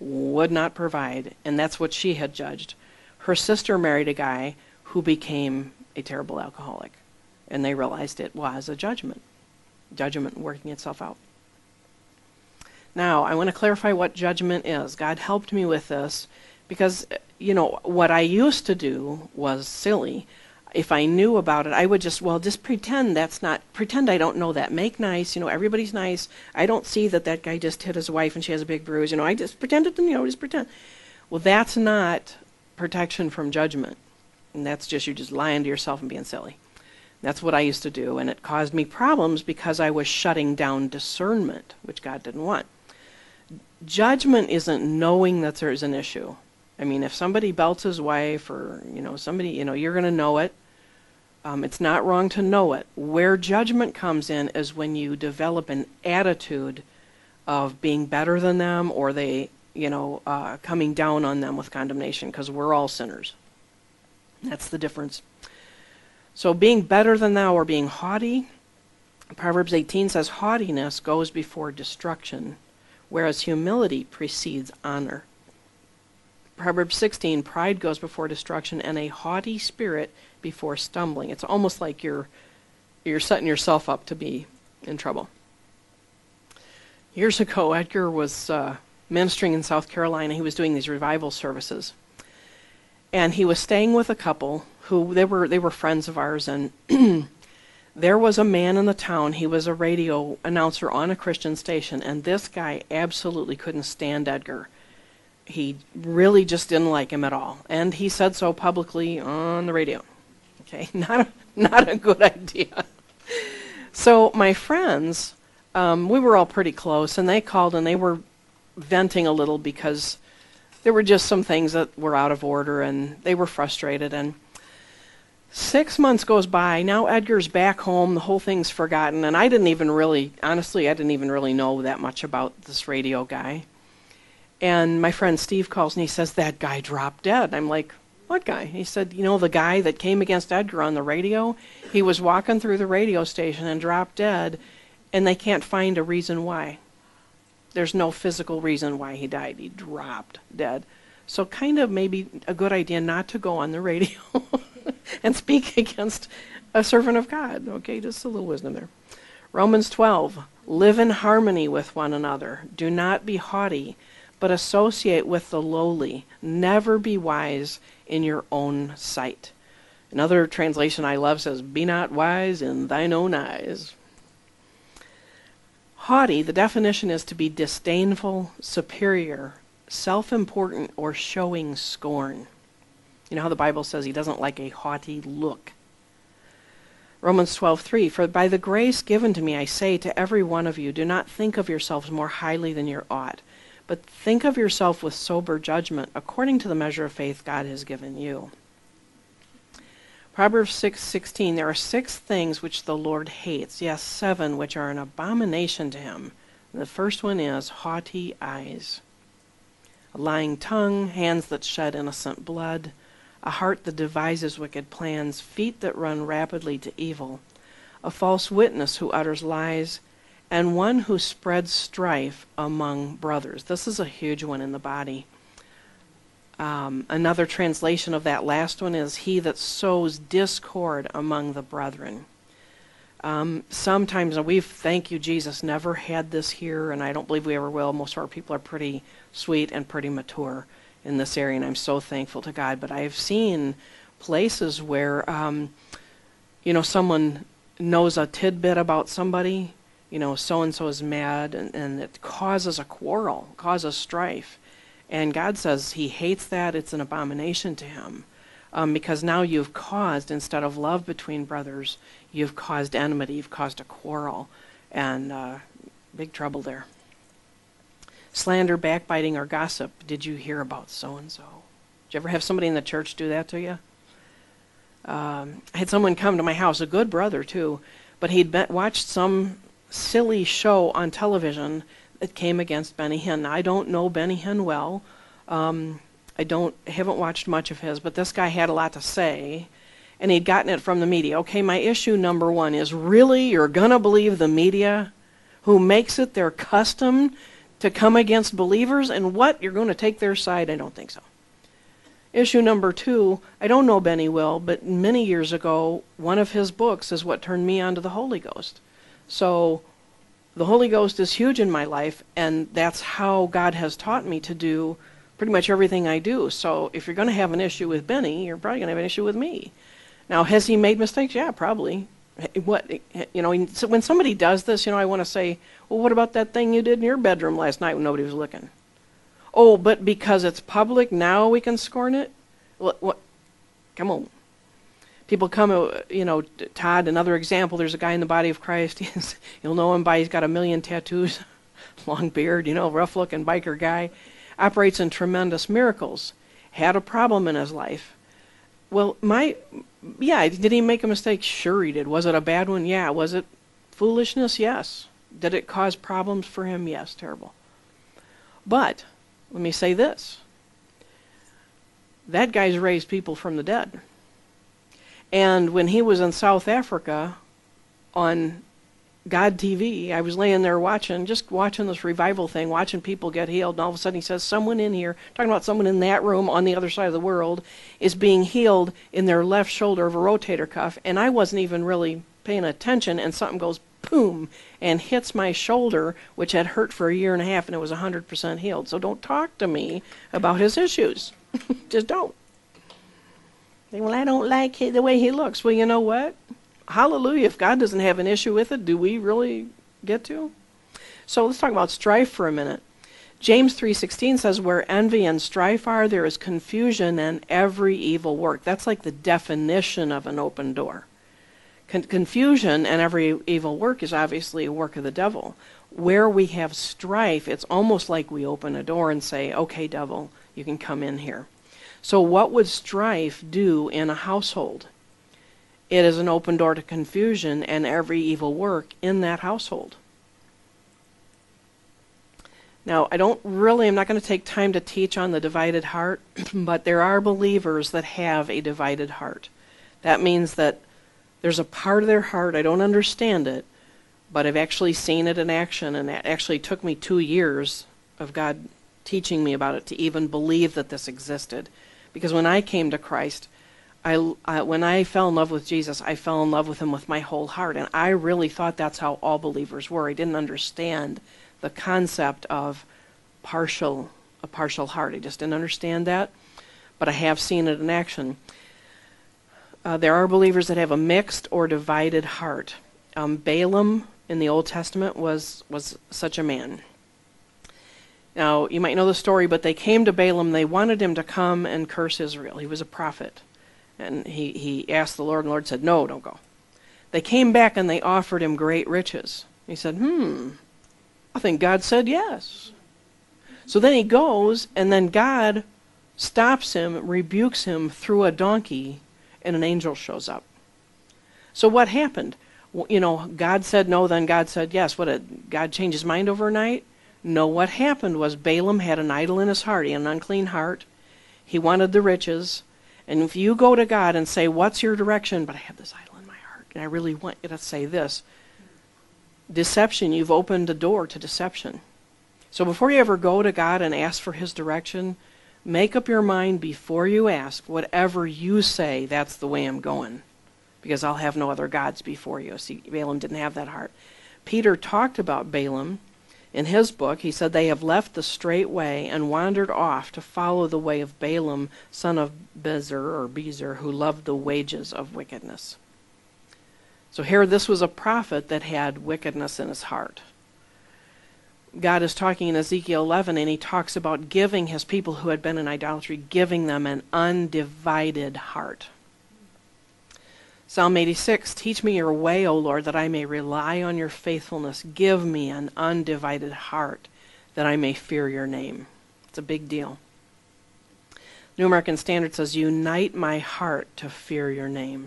Speaker 1: would not provide, and that's what she had judged. Her sister married a guy who became a terrible alcoholic, and they realized it was a judgment working itself out. Now, I want to clarify what judgment is. God helped me with this because, what I used to do was silly. If I knew about it, I would just pretend pretend I don't know that. Make nice, everybody's nice. I don't see that guy just hit his wife and she has a big bruise. I just pretended to, just pretend. Well, that's not protection from judgment. And that's just, you just lying to yourself and being silly. That's what I used to do, and it caused me problems because I was shutting down discernment, which God didn't want. Judgment isn't knowing that there's an issue. I mean, if somebody belts his wife or, somebody, you're going to know it. It's not wrong to know it. Where judgment comes in is when you develop an attitude of being better than them, or they, coming down on them with condemnation, because we're all sinners. That's the difference. So being better than thou or being haughty, Proverbs 18 says haughtiness goes before destruction, whereas humility precedes honor. Proverbs 16, pride goes before destruction, and a haughty spirit before stumbling. It's almost like you're setting yourself up to be in trouble. Years ago, Edgar was ministering in South Carolina. He was doing these revival services. And he was staying with a couple who they were friends of ours, and there was a man in the town. He was a radio announcer on a Christian station, and this guy absolutely couldn't stand Edgar. He really just didn't like him at all, and he said so publicly on the radio. Okay, not a good idea. So my friends, we were all pretty close, and they called and they were venting a little because there were just some things that were out of order, and they were frustrated. And 6 months goes by. Now Edgar's back home. The whole thing's forgotten. And I didn't even really know that much about this radio guy. And my friend Steve calls and he says, that guy dropped dead. I'm like, what guy? He said, the guy that came against Edgar on the radio, he was walking through the radio station and dropped dead, and they can't find a reason why. There's no physical reason why he died. He dropped dead. So kind of maybe a good idea not to go on the radio and speak against a servant of God. Okay, just a little wisdom there. Romans 12, live in harmony with one another. Do not be haughty, but associate with the lowly. Never be wise in your own sight. Another translation I love says, be not wise in thine own eyes. Haughty, the definition is to be disdainful, superior, self-important, or showing scorn. You know how the Bible says he doesn't like a haughty look. Romans 12:3, for by the grace given to me I say to every one of you, do not think of yourselves more highly than you ought, but think of yourself with sober judgment, according to the measure of faith God has given you. Proverbs 6:16, there are 6 things which the Lord hates, yes, 7 which are an abomination to him. The first one is haughty eyes, a lying tongue, hands that shed innocent blood, a heart that devises wicked plans, feet that run rapidly to evil, a false witness who utters lies, and one who spreads strife among brothers. This is a huge one in the body. Another translation of that last one is he that sows discord among the brethren. Sometimes, and we've, thank you Jesus, never had this here, and I don't believe we ever will. Most of our people are pretty sweet and pretty mature in this area, and I'm so thankful to God. But I've seen places where, someone knows a tidbit about somebody, so-and-so is mad, and it causes a quarrel, causes strife. And God says he hates that. It's an abomination to him. Because now you've caused, instead of love between brothers, you've caused enmity, you've caused a quarrel, and big trouble there. Slander, backbiting, or gossip. Did you hear about so-and-so? Did you ever have somebody in the church do that to you? I had someone come to my house, a good brother too, but he'd watched some silly show on television that came against Benny Hinn. Now, I don't know Benny Hinn well. I haven't watched much of his, but this guy had a lot to say, and he'd gotten it from the media. Okay, my issue number 1 is, really, you're going to believe the media who makes it their custom to come against believers, and what? You're going to take their side? I don't think so. Issue number 2, I don't know Benny well, but many years ago, one of his books is what turned me on to the Holy Ghost. So the Holy Ghost is huge in my life, and that's how God has taught me to do pretty much everything I do. So if you're going to have an issue with Benny, you're probably going to have an issue with me. Now, has he made mistakes? Yeah, probably. So when somebody does this, I want to say, well, what about that thing you did in your bedroom last night when nobody was looking? Oh, but because it's public, now we can scorn it? What? Come on. People come, Todd, another example, there's a guy in the body of Christ. You'll know him by, he's got 1 million tattoos, long beard, rough-looking biker guy. Operates in tremendous miracles. Had a problem in his life. Well, did he make a mistake? Sure he did. Was it a bad one? Yeah. Was it foolishness? Yes. Did it cause problems for him? Yes. Terrible. But let me say this. That guy's raised people from the dead. And when he was in South Africa on God TV, I was laying there watching this revival thing, watching people get healed, and all of a sudden he says, someone in here, talking about someone in that room on the other side of the world, is being healed in their left shoulder of a rotator cuff, and I wasn't even really paying attention, and something goes boom, and hits my shoulder, which had hurt for 1.5 years, and it was 100% healed. So don't talk to me about his issues. Just don't. Well, I don't like the way he looks. Well, you know what? Hallelujah. If God doesn't have an issue with it, do we really get to? So let's talk about strife for a minute. James 3:16 says, where envy and strife are, there is confusion and every evil work. That's like the definition of an open door. Confusion and every evil work is obviously a work of the devil. Where we have strife, it's almost like we open a door and say, okay, devil, you can come in here. So what would strife do in a household? It is an open door to confusion and every evil work in that household. Now, I'm not going to take time to teach on the divided heart, but there are believers that have a divided heart. That means that there's a part of their heart, I don't understand it, but I've actually seen it in action, and it actually took me 2 years of God teaching me about it to even believe that this existed. Because when I came to Christ, when I fell in love with Jesus, I fell in love with him with my whole heart, and I really thought that's how all believers were. I didn't understand the concept of a partial heart. I just didn't understand that, but I have seen it in action. There are believers that have a mixed or divided heart. Balaam in the Old Testament was such a man. Now, you might know the story, but they came to Balaam. They wanted him to come and curse Israel. He was a prophet. And he asked the Lord, and the Lord said, no, don't go. They came back and they offered him great riches. He said, I think God said yes. So then he goes, and then God stops him, rebukes him through a donkey, and an angel shows up. So what happened? God said no, then God said yes. What, did God change his mind overnight? No, what happened was Balaam had an idol in his heart. He had an unclean heart. He wanted the riches. And if you go to God and say, what's your direction? But I have this idol in my heart, and I really want you to say this. Deception, you've opened the door to deception. So before you ever go to God and ask for his direction, make up your mind before you ask. Whatever you say, that's the way I'm going, because I'll have no other gods before you. See, Balaam didn't have that heart. Peter talked about Balaam in his book. He said, they have left the straight way and wandered off to follow the way of Balaam, son of Bezer, who loved the wages of wickedness. So here, this was a prophet that had wickedness in his heart. God is talking in Ezekiel 11, and he talks about giving his people who had been in idolatry, giving them an undivided heart. Psalm 86, teach me your way, O Lord, that I may rely on your faithfulness. Give me an undivided heart, that I may fear your name. It's a big deal. New American Standard says, unite my heart to fear your name.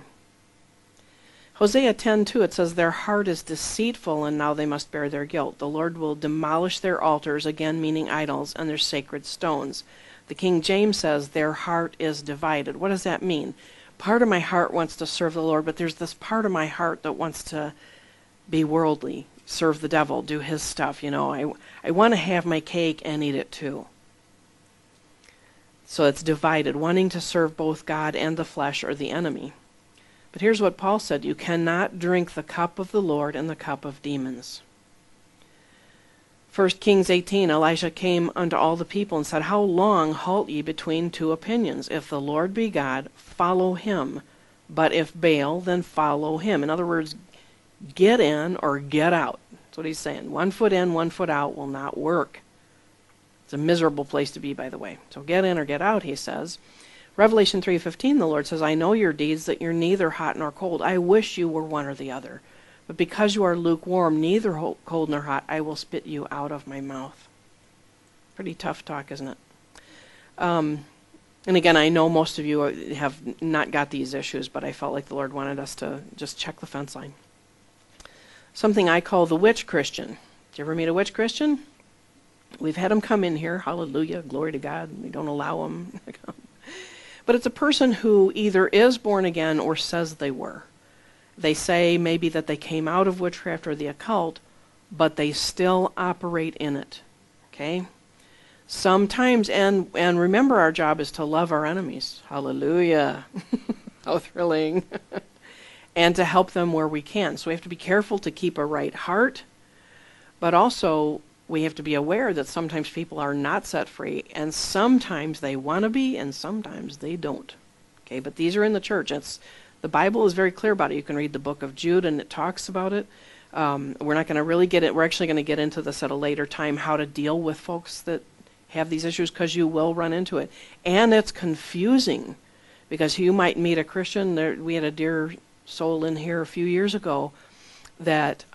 Speaker 1: Hosea 10:2, it says, their heart is deceitful, and now they must bear their guilt. The Lord will demolish their altars, again meaning idols, and their sacred stones. The King James says, their heart is divided. What does that mean? Part of my heart wants to serve the Lord, but there's this part of my heart that wants to be worldly. serve the devil, do his stuff. I want to have my cake and eat it too. So it's divided, wanting to serve both God and the flesh or the enemy. But here's what Paul said: you cannot drink the cup of the Lord and the cup of demons. 1 Kings 18, Elijah came unto all the people and said, how long halt ye between two opinions? If the Lord be God, follow him. But if Baal, then follow him. In other words, get in or get out. That's what he's saying. 1 foot in, 1 foot out will not work. It's a miserable place to be, by the way. So get in or get out, he says. Revelation 3:15, the Lord says, I know your deeds, that you're neither hot nor cold. I wish you were one or the other. But because you are lukewarm, neither cold nor hot, I will spit you out of my mouth. Pretty tough talk, isn't it? And again, I know most of you have not got these issues, but I felt like the Lord wanted us to just check the fence line. Something I call the witch Christian. Did you ever meet a witch Christian? We've had them come in here. Hallelujah, glory to God. We don't allow them to come. But it's a person who either is born again or says they were. They say maybe that they came out of witchcraft or the occult, but they still operate in it. Okay? Sometimes, and remember, our job is to love our enemies. Hallelujah. How thrilling. And to help them where we can. So we have to be careful to keep a right heart, but also we have to be aware that sometimes people are not set free, and sometimes they want to be, and sometimes they don't. Okay, but these are in the church. The Bible is very clear about it. You can read the book of Jude, and it talks about it. We're not going to really get it. We're actually going to get into this at a later time, how to deal with folks that have these issues, because you will run into it. And it's confusing, because you might meet a Christian. We had a dear soul in here a few years ago that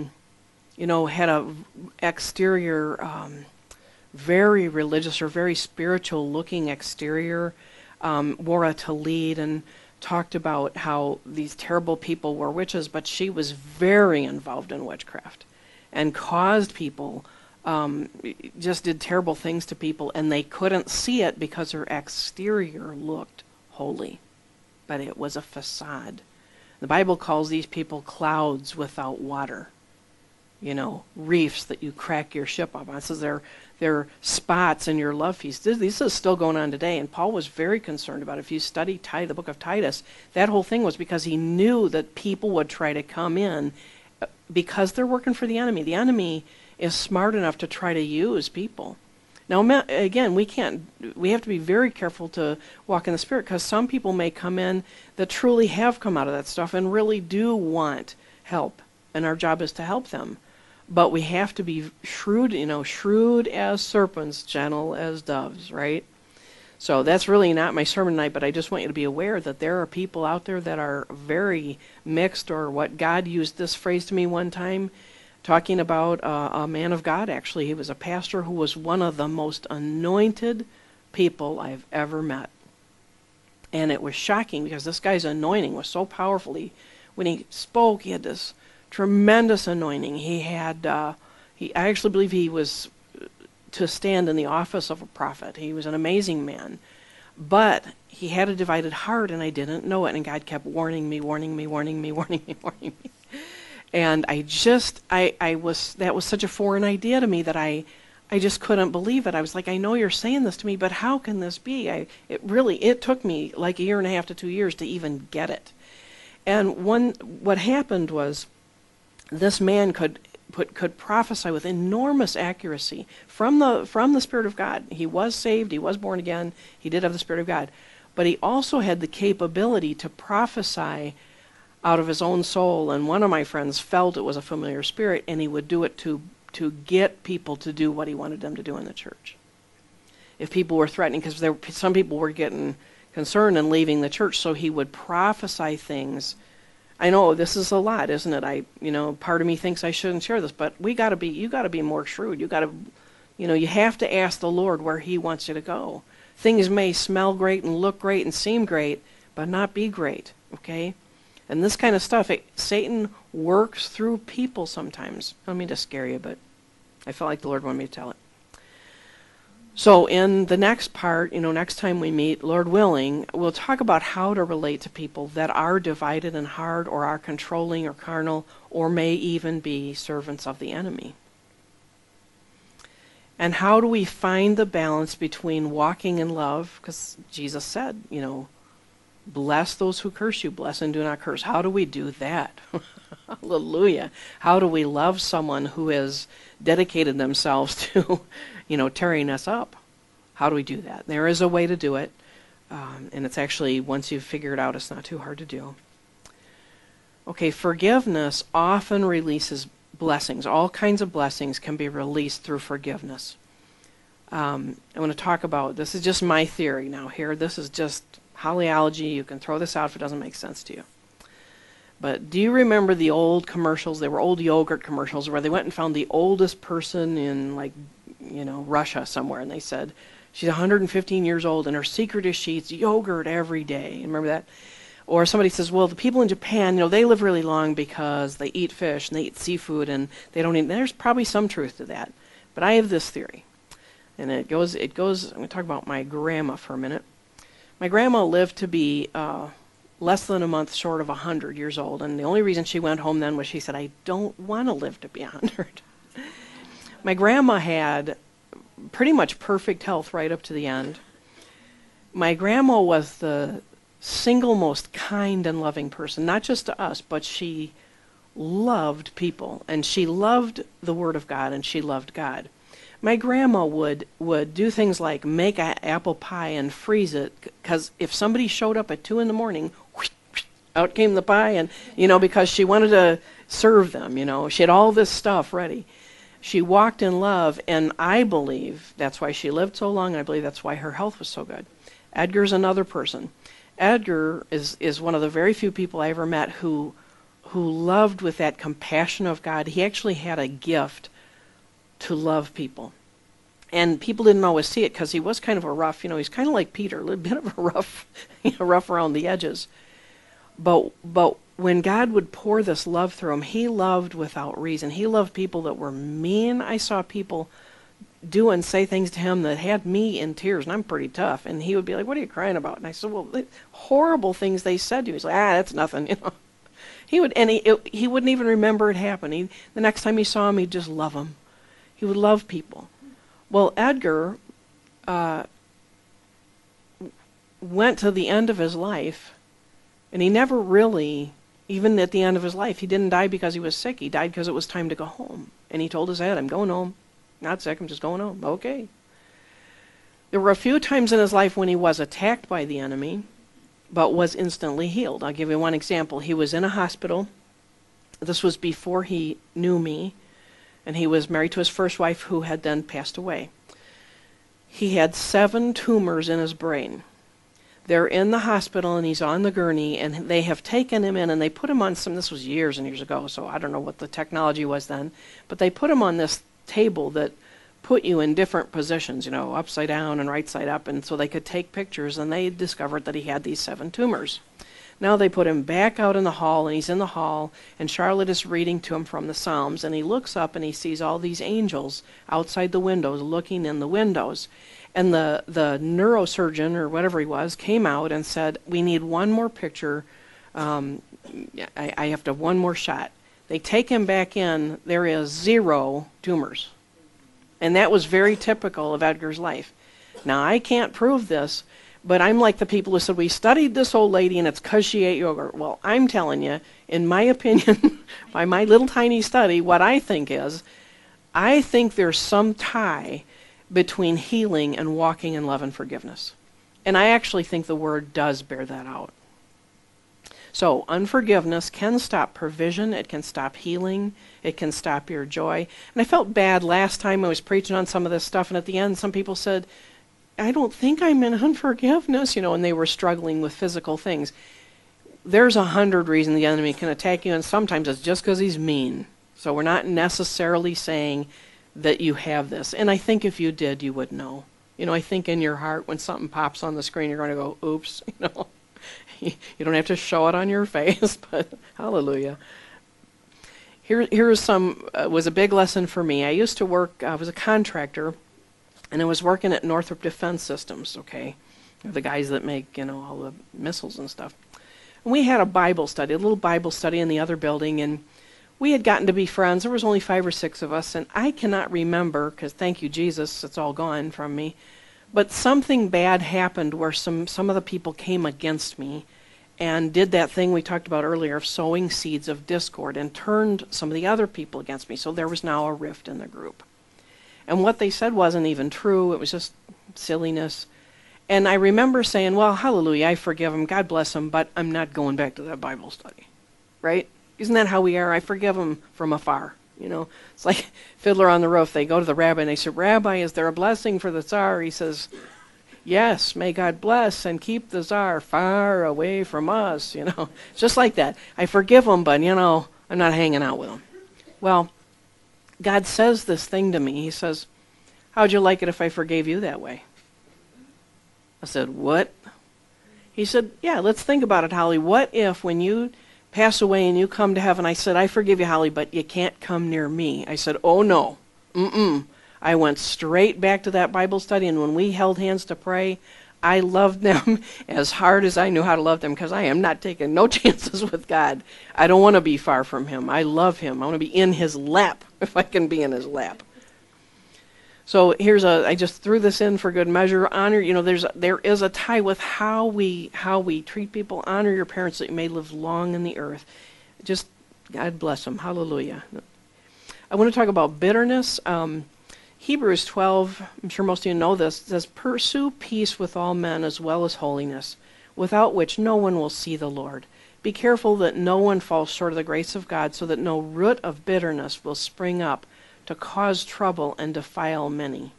Speaker 1: had a exterior, very religious or very spiritual looking exterior, wore a tallit and talked about how these terrible people were witches, but she was very involved in witchcraft and caused people, just did terrible things to people, and they couldn't see it because her exterior looked holy, but it was a facade. The Bible calls these people clouds without water. Reefs that you crack your ship up on. It says they're spots in your love feast. This is still going on today, and Paul was very concerned about it. If you study the book of Titus, that whole thing was because he knew that people would try to come in because they're working for the enemy. The enemy is smart enough to try to use people. Now, again, we have to be very careful to walk in the Spirit, because some people may come in that truly have come out of that stuff and really do want help, and our job is to help them. But we have to be shrewd, shrewd as serpents, gentle as doves, right? So that's really not my sermon tonight, but I just want you to be aware that there are people out there that are very mixed, or what God used this phrase to me one time, talking about a man of God, actually. He was a pastor who was one of the most anointed people I've ever met. And it was shocking, because this guy's anointing was so powerful. When he spoke, he had this tremendous anointing. I actually believe he was to stand in the office of a prophet. He was an amazing man. But he had a divided heart, and I didn't know it. And God kept warning me. And that was such a foreign idea to me that I just couldn't believe it. I was like, I know you're saying this to me, but how can this be? It took me like 1.5 to 2 years to even get it. And what happened was, this man could prophesy with enormous accuracy from the Spirit of God. He was saved, he was born again, he did have the Spirit of God, but he also had the capability to prophesy out of his own soul. And one of my friends felt it was a familiar spirit, and he would do it to get people to do what he wanted them to do in the church. If people were threatening, because some people were getting concerned and leaving the church, so he would prophesy things. I know this is a lot, isn't it? Part of me thinks I shouldn't share this, but you got to be more shrewd. You have to ask the Lord where he wants you to go. Things may smell great and look great and seem great, but not be great, okay? And this kind of stuff, Satan works through people sometimes. I don't mean to scare you, but I felt like the Lord wanted me to tell it. So in the next part, next time we meet, Lord willing, we'll talk about how to relate to people that are divided and hard or are controlling or carnal or may even be servants of the enemy. And how do we find the balance between walking in love? Because Jesus said, bless those who curse you, bless and do not curse. How do we do that? Hallelujah. How do we love someone who has dedicated themselves to, tearing us up? How do we do that? There is a way to do it. And it's actually, once you've figured it out, it's not too hard to do. Okay, forgiveness often releases blessings. All kinds of blessings can be released through forgiveness. I want to talk about, this is just my theory now here. This is just Hollyology. You can throw this out if it doesn't make sense to you. But do you remember the old commercials? They were old yogurt commercials where they went and found the oldest person in, Russia somewhere, and they said, she's 115 years old, and her secret is she eats yogurt every day. Remember that? Or somebody says, well, the people in Japan, they live really long because they eat fish and they eat seafood and they don't eat. There's probably some truth to that. But I have this theory. And it goes, I'm going to talk about my grandma for a minute. My grandma lived to be less than a month short of 100 years old. And the only reason she went home then was she said, I don't want to live to be 100. My grandma had pretty much perfect health right up to the end. My grandma was the single most kind and loving person, not just to us, but she loved people, and she loved the Word of God, and she loved God. My grandma would do things like make an apple pie and freeze it, because if somebody showed up at 2 in the morning, out came the pie, and, because she wanted to serve them, she had all this stuff ready. She walked in love, and I believe that's why she lived so long. I believe that's why her health was so good. Edgar's another person. Edgar is one of the very few people I ever met who loved with that compassion of God. He actually had a gift to love people. And people didn't always see it because he was kind of a rough, he's kind of like Peter, a little bit of a rough, rough around the edges. But when God would pour this love through him, he loved without reason. He loved people that were mean. I saw people do and say things to him that had me in tears, and I'm pretty tough. And he would be like, what are you crying about? And I said, well, horrible things they said to you. He's like, that's nothing, He wouldn't even remember it happened. The next time he saw him, he'd just love him. He would love people. Well, Edgar went to the end of his life, and he never really, even at the end of his life, he didn't die because he was sick. He died because it was time to go home. And he told his dad, I'm going home. Not sick, I'm just going home. Okay. There were a few times in his life when he was attacked by the enemy, but was instantly healed. I'll give you one example. He was in a hospital. This was before he knew me, and he was married to his first wife who had then passed away. He had 7 tumors in his brain. They're in the hospital, and he's on the gurney, and they have taken him in, and they put him on this was years and years ago, so I don't know what the technology was then, but they put him on this table that put you in different positions, upside down and right side up, and so they could take pictures, and they discovered that he had these 7 tumors. Now they put him back out in the hall, and he's in the hall, and Charlotte is reading to him from the Psalms, and he looks up and he sees all these angels outside the windows looking in the windows. And the neurosurgeon, or whatever he was, came out and said, we need one more picture. I have to have one more shot. They take him back in. There is 0 tumors. And that was very typical of Edgar's life. Now, I can't prove this, but I'm like the people who said, we studied this old lady and it's because she ate yogurt. Well, I'm telling you, in my opinion, by my little tiny study, what I think there's some tie between healing and walking in love and forgiveness. And I actually think the Word does bear that out. So unforgiveness can stop provision, it can stop healing, it can stop your joy. And I felt bad last time I was preaching on some of this stuff, and at the end some people said, I don't think I'm in unforgiveness, and they were struggling with physical things. There's 100 reasons the enemy can attack you, and sometimes it's just because he's mean. So we're not necessarily saying that you have this. And I think if you did, you would know. I think in your heart when something pops on the screen, you're going to go, oops, You don't have to show it on your face, but hallelujah. Here was a big lesson for me. I used to work, I was a contractor, And I was working at Northrop Defense Systems, okay? They're the guys that make, all the missiles and stuff. And we had a Bible study, a little Bible study in the other building, and we had gotten to be friends. There was only 5 or 6 of us, and I cannot remember, because thank you, Jesus, it's all gone from me, but something bad happened where some of the people came against me and did that thing we talked about earlier of sowing seeds of discord and turned some of the other people against me. So there was now a rift in the group. And what they said wasn't even true. It was just silliness. And I remember saying, well, hallelujah, I forgive them, God bless them, but I'm not going back to that Bible study. Right? Isn't that how we are? I forgive them from afar. It's like Fiddler on the Roof. They go to the rabbi and they say, Rabbi, is there a blessing for the Tsar? He says, yes, may God bless and keep the Tsar far away from us. Just like that. I forgive them, but, I'm not hanging out with them. Well, God says this thing to me. He says, how'd you like it if I forgave you that way? I said, what? He said, yeah, let's think about it, Holly. What if when you pass away and you come to heaven, I said, I forgive you, Holly, but you can't come near me. I said, oh, no. I went straight back to that Bible study, and when we held hands to pray, I loved them as hard as I knew how to love them, because I am not taking no chances with God. I don't want to be far from him. I love him. I want to be in his lap, if I can be in his lap. So I just threw this in for good measure. Honor, there is a tie with how we treat people. Honor your parents that you may live long in the earth. Just, God bless them. Hallelujah. I want to talk about bitterness. Hebrews 12, I'm sure most of you know this, says, pursue peace with all men as well as holiness, without which no one will see the Lord. Be careful that no one falls short of the grace of God, so that no root of bitterness will spring up to cause trouble and defile many.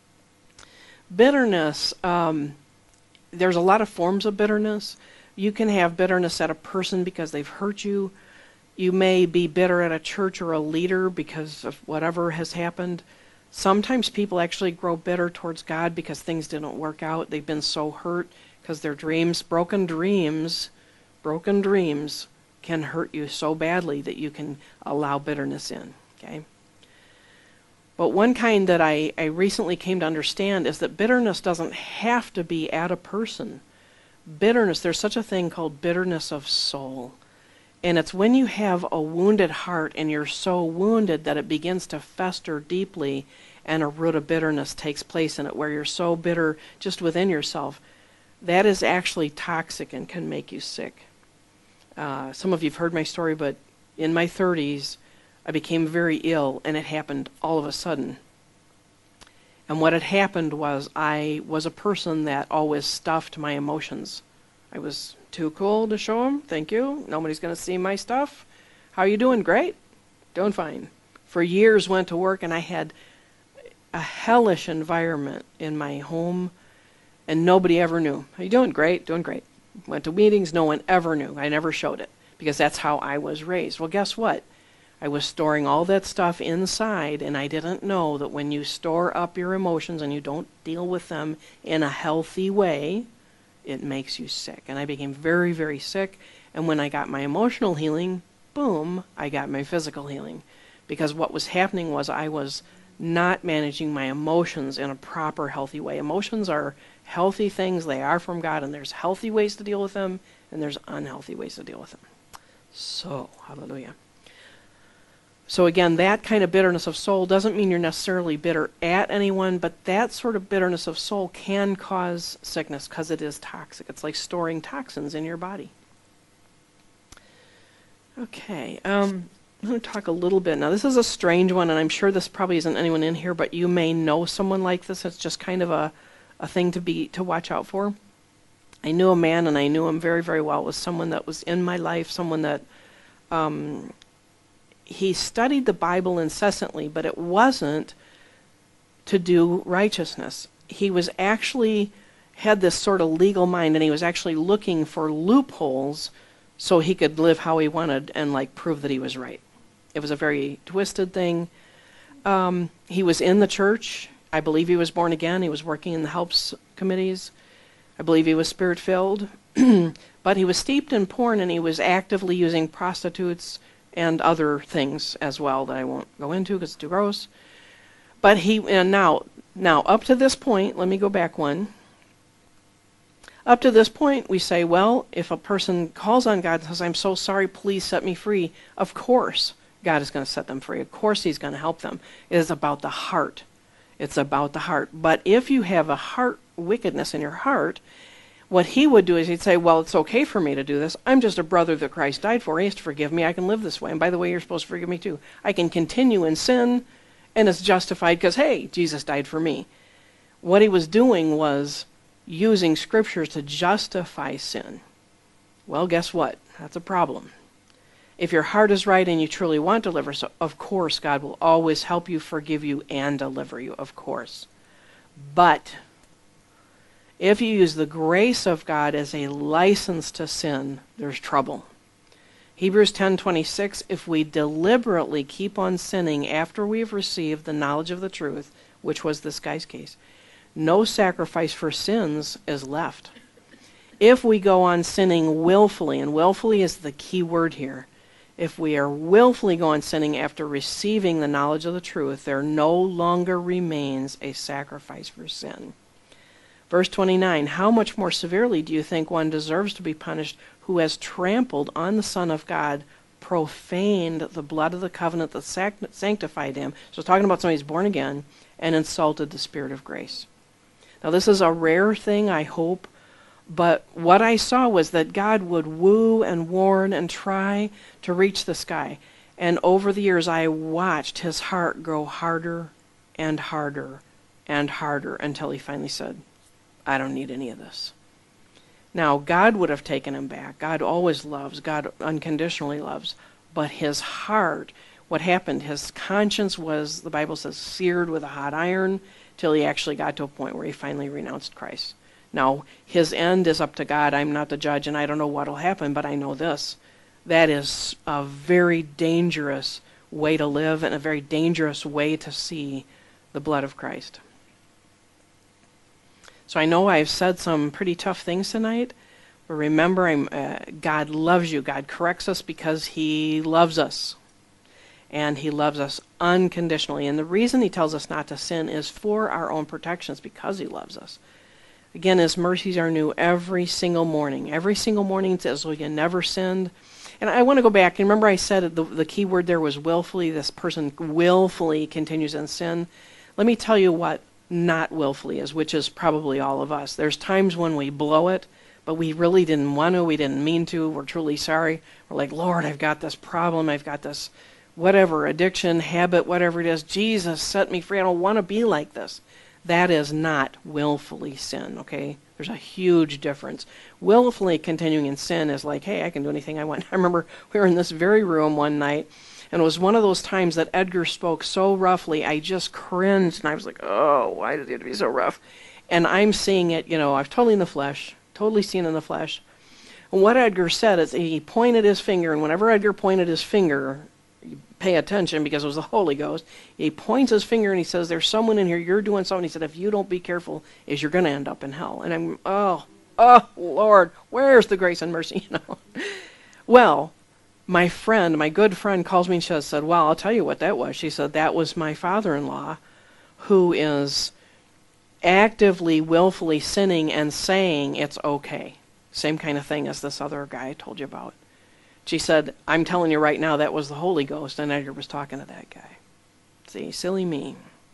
Speaker 1: Bitterness, there's a lot of forms of bitterness. You can have bitterness at a person because they've hurt you. You may be bitter at a church or a leader because of whatever has happened. Sometimes people actually grow bitter towards God because things didn't work out. They've been so hurt because their broken dreams can hurt you so badly that you can allow bitterness in. Okay? But one kind that I recently came to understand is that bitterness doesn't have to be at a person. Bitterness, there's such a thing called bitterness of soul. And it's when you have a wounded heart and you're so wounded that it begins to fester deeply and a root of bitterness takes place in it, where you're so bitter just within yourself. That is actually toxic and can make you sick. Some of you have heard my story, but in my 30s, I became very ill, and it happened all of a sudden. And what had happened was I was a person that always stuffed my emotions. I was too cool to show them. Thank you. Nobody's going to see my stuff. How are you doing? Great. Doing fine. For years went to work, and I had a hellish environment in my home, and nobody ever knew. How you doing? Great. Doing great. Went to meetings. No one ever knew. I never showed it because that's how I was raised. Well, guess what? I was storing all that stuff inside, and I didn't know that when you store up your emotions and you don't deal with them in a healthy way, it makes you sick. And I became very, very sick. And when I got my emotional healing, boom, I got my physical healing. Because what was happening was I was not managing my emotions in a proper, healthy way. Emotions are healthy things. They are from God, and there's healthy ways to deal with them, and there's unhealthy ways to deal with them. So, hallelujah. So again, that kind of bitterness of soul doesn't mean you're necessarily bitter at anyone, but that sort of bitterness of soul can cause sickness because it is toxic. It's like storing toxins in your body. Okay, I'm going to talk a little bit. Now, this is a strange one, and I'm sure this probably isn't anyone in here, but you may know someone like this. It's just kind of a thing to watch out for. I knew a man, and I knew him very, very well. It was someone that was in my life, someone that he studied the Bible incessantly, but it wasn't to do righteousness. He was actually had this sort of legal mind, and he was actually looking for loopholes so he could live how he wanted and prove that he was right. It was a very twisted thing. He was in the church. I believe he was born again. He was working in the helps committees. I believe he was spirit-filled. But he was steeped in porn, and he was actively using prostitutes and other things as well that I won't go into because it's too gross. But now, Now, up to this point, let me go back one. Up to this point, we say, well, if a person calls on God and says, I'm so sorry, please set me free, of course God is going to set them free. Of course he's going to help them. It is about the heart. It's about the heart. But if you have a heart wickedness in your heart, what he would do is he'd say, well, it's okay for me to do this. I'm just a brother that Christ died for. He has to forgive me. I can live this way. And by the way, you're supposed to forgive me too. I can continue in sin, and it's justified because, hey, Jesus died for me. What he was doing was using scriptures to justify sin. Well, guess what? That's a problem. If your heart is right and you truly want deliverance, of course God will always help you, forgive you, and deliver you, of course. But if you use the grace of God as a license to sin, there's trouble. Hebrews 10:26, if we deliberately keep on sinning after we've received the knowledge of the truth, which was this guy's case, no sacrifice for sins is left. If we go on sinning willfully, and willfully is the key word here, if we are willfully going sinning after receiving the knowledge of the truth, there no longer remains a sacrifice for sin. Verse 29, how much more severely do you think one deserves to be punished who has trampled on the Son of God, profaned the blood of the covenant that sanctified him, so talking about somebody who's born again, and insulted the Spirit of grace? Now this is a rare thing, I hope, but what I saw was that God would woo and warn and try to reach this guy. And over the years I watched his heart grow harder and harder and harder until he finally said, I don't need any of this. Now, God would have taken him back. God always loves. God unconditionally loves. But his heart, what happened, his conscience was, the Bible says, seared with a hot iron till he actually got to a point where he finally renounced Christ. Now, his end is up to God. I'm not the judge, and I don't know what will happen, but I know this. That is a very dangerous way to live and a very dangerous way to see the blood of Christ. So I know I've said some pretty tough things tonight, but remember, God loves you. God corrects us because he loves us. And he loves us unconditionally. And the reason he tells us not to sin is for our own protections, because he loves us. Again, his mercies are new every single morning. Every single morning it says, well, you never sinned. And I want to go back. And remember I said the key word there was willfully. This person willfully continues in sin. Let me tell you what not willfully is, which is probably all of us. There's times when we blow it, but we really didn't want to. We didn't mean to. We're truly sorry. We're like, Lord, I've got this problem. I've got this whatever, addiction, habit, whatever it is. Jesus, set me free. I don't want to be like this. That is not willfully sin, okay? There's a huge difference. Willfully continuing in sin is like, hey, I can do anything I want. I remember we were in this very room one night, and it was one of those times that Edgar spoke so roughly, I just cringed, and I was like, oh, why did it be so rough? And I'm seeing it, I've totally in the flesh, totally seen in the flesh. And what Edgar said is he pointed his finger, and whenever Edgar pointed his finger, pay attention because it was the Holy Ghost. He points his finger and he says, there's someone in here, you're doing something. He said, if you don't be careful, you're going to end up in hell. And I'm, oh, Lord, where's the grace and mercy? Well, my friend, my good friend calls me and she said, well, I'll tell you what that was. She said, that was my father-in-law who is actively, willfully sinning and saying it's okay. Same kind of thing as this other guy I told you about. She said, I'm telling you right now, that was the Holy Ghost, and Edgar was talking to that guy. See, silly me.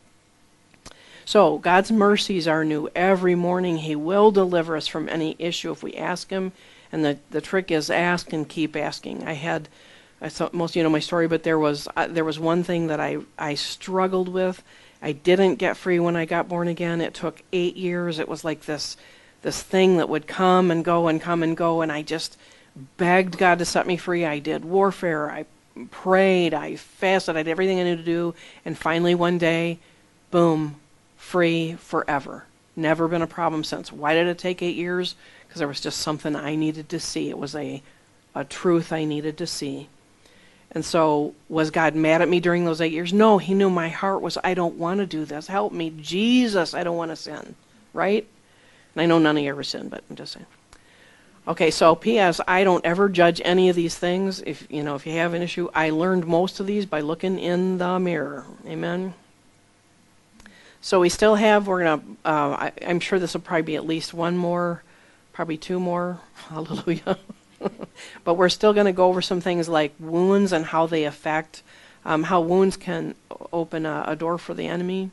Speaker 1: So, God's mercies are new every morning. He will deliver us from any issue if we ask him, and the trick is ask and keep asking. I thought most of you know my story, but there was one thing that I struggled with. I didn't get free when I got born again. It took 8 years. It was like this thing that would come and go and come and go, and I just begged God to set me free. I did warfare. I prayed. I fasted. I did everything I knew to do. And finally one day, boom, free forever. Never been a problem since. Why did it take 8 years? Because there was just something I needed to see. It was a truth I needed to see. And so, was God mad at me during those 8 years? No, he knew my heart was, I don't want to do this. Help me. Jesus, I don't want to sin. Right? And I know none of you ever sin, but I'm just saying. Okay, so P.S. I don't ever judge any of these things. If you have an issue, I learned most of these by looking in the mirror. Amen. So we still have, we're going to, I'm sure this will probably be at least one more, probably two more. Hallelujah. But we're still going to go over some things like wounds and how they affect, how wounds can open a door for the enemy.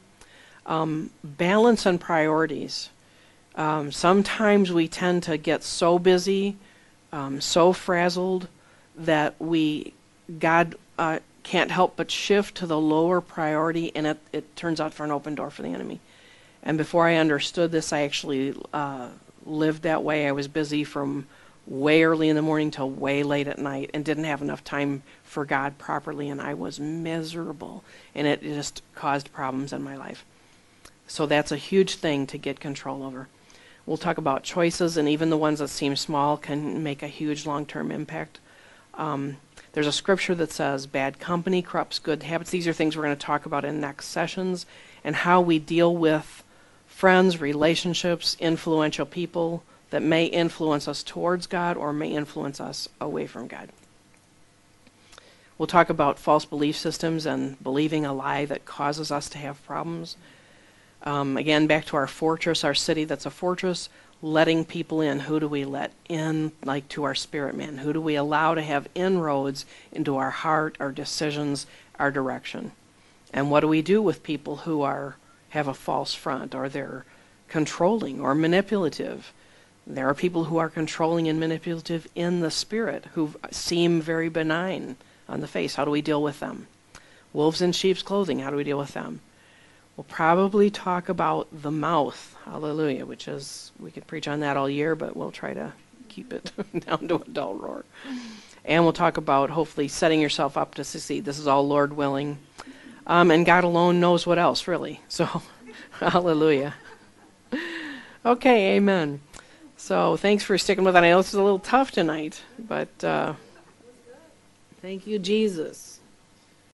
Speaker 1: Balance and priorities. Sometimes we tend to get so busy, so frazzled, that God can't help but shift to the lower priority, and it turns out for an open door for the enemy. And before I understood this, I actually lived that way. I was busy from way early in the morning till way late at night and didn't have enough time for God properly, and I was miserable, and it just caused problems in my life. So that's a huge thing to get control over. We'll talk about choices, and even the ones that seem small can make a huge long-term impact. There's a scripture that says, bad company corrupts good habits. These are things we're going to talk about in next sessions, and how we deal with friends, relationships, influential people that may influence us towards God or may influence us away from God. We'll talk about false belief systems and believing a lie that causes us to have problems. Again, back to our fortress, our city that's a fortress, letting people in. Who do we let in, like to our spirit man? Who do we allow to have inroads into our heart, our decisions, our direction? And what do we do with people who have a false front, or they're controlling or manipulative? There are people who are controlling and manipulative in the spirit who seem very benign on the face. How do we deal with them? Wolves in sheep's clothing, how do we deal with them? We'll probably talk about the mouth, hallelujah, which is, we could preach on that all year, but we'll try to keep it down to a dull roar. And we'll talk about hopefully setting yourself up to succeed. This is all Lord willing. And God alone knows what else, really. So, hallelujah. Okay, amen. So thanks for sticking with it. I know this is a little tough tonight, but thank you, Jesus.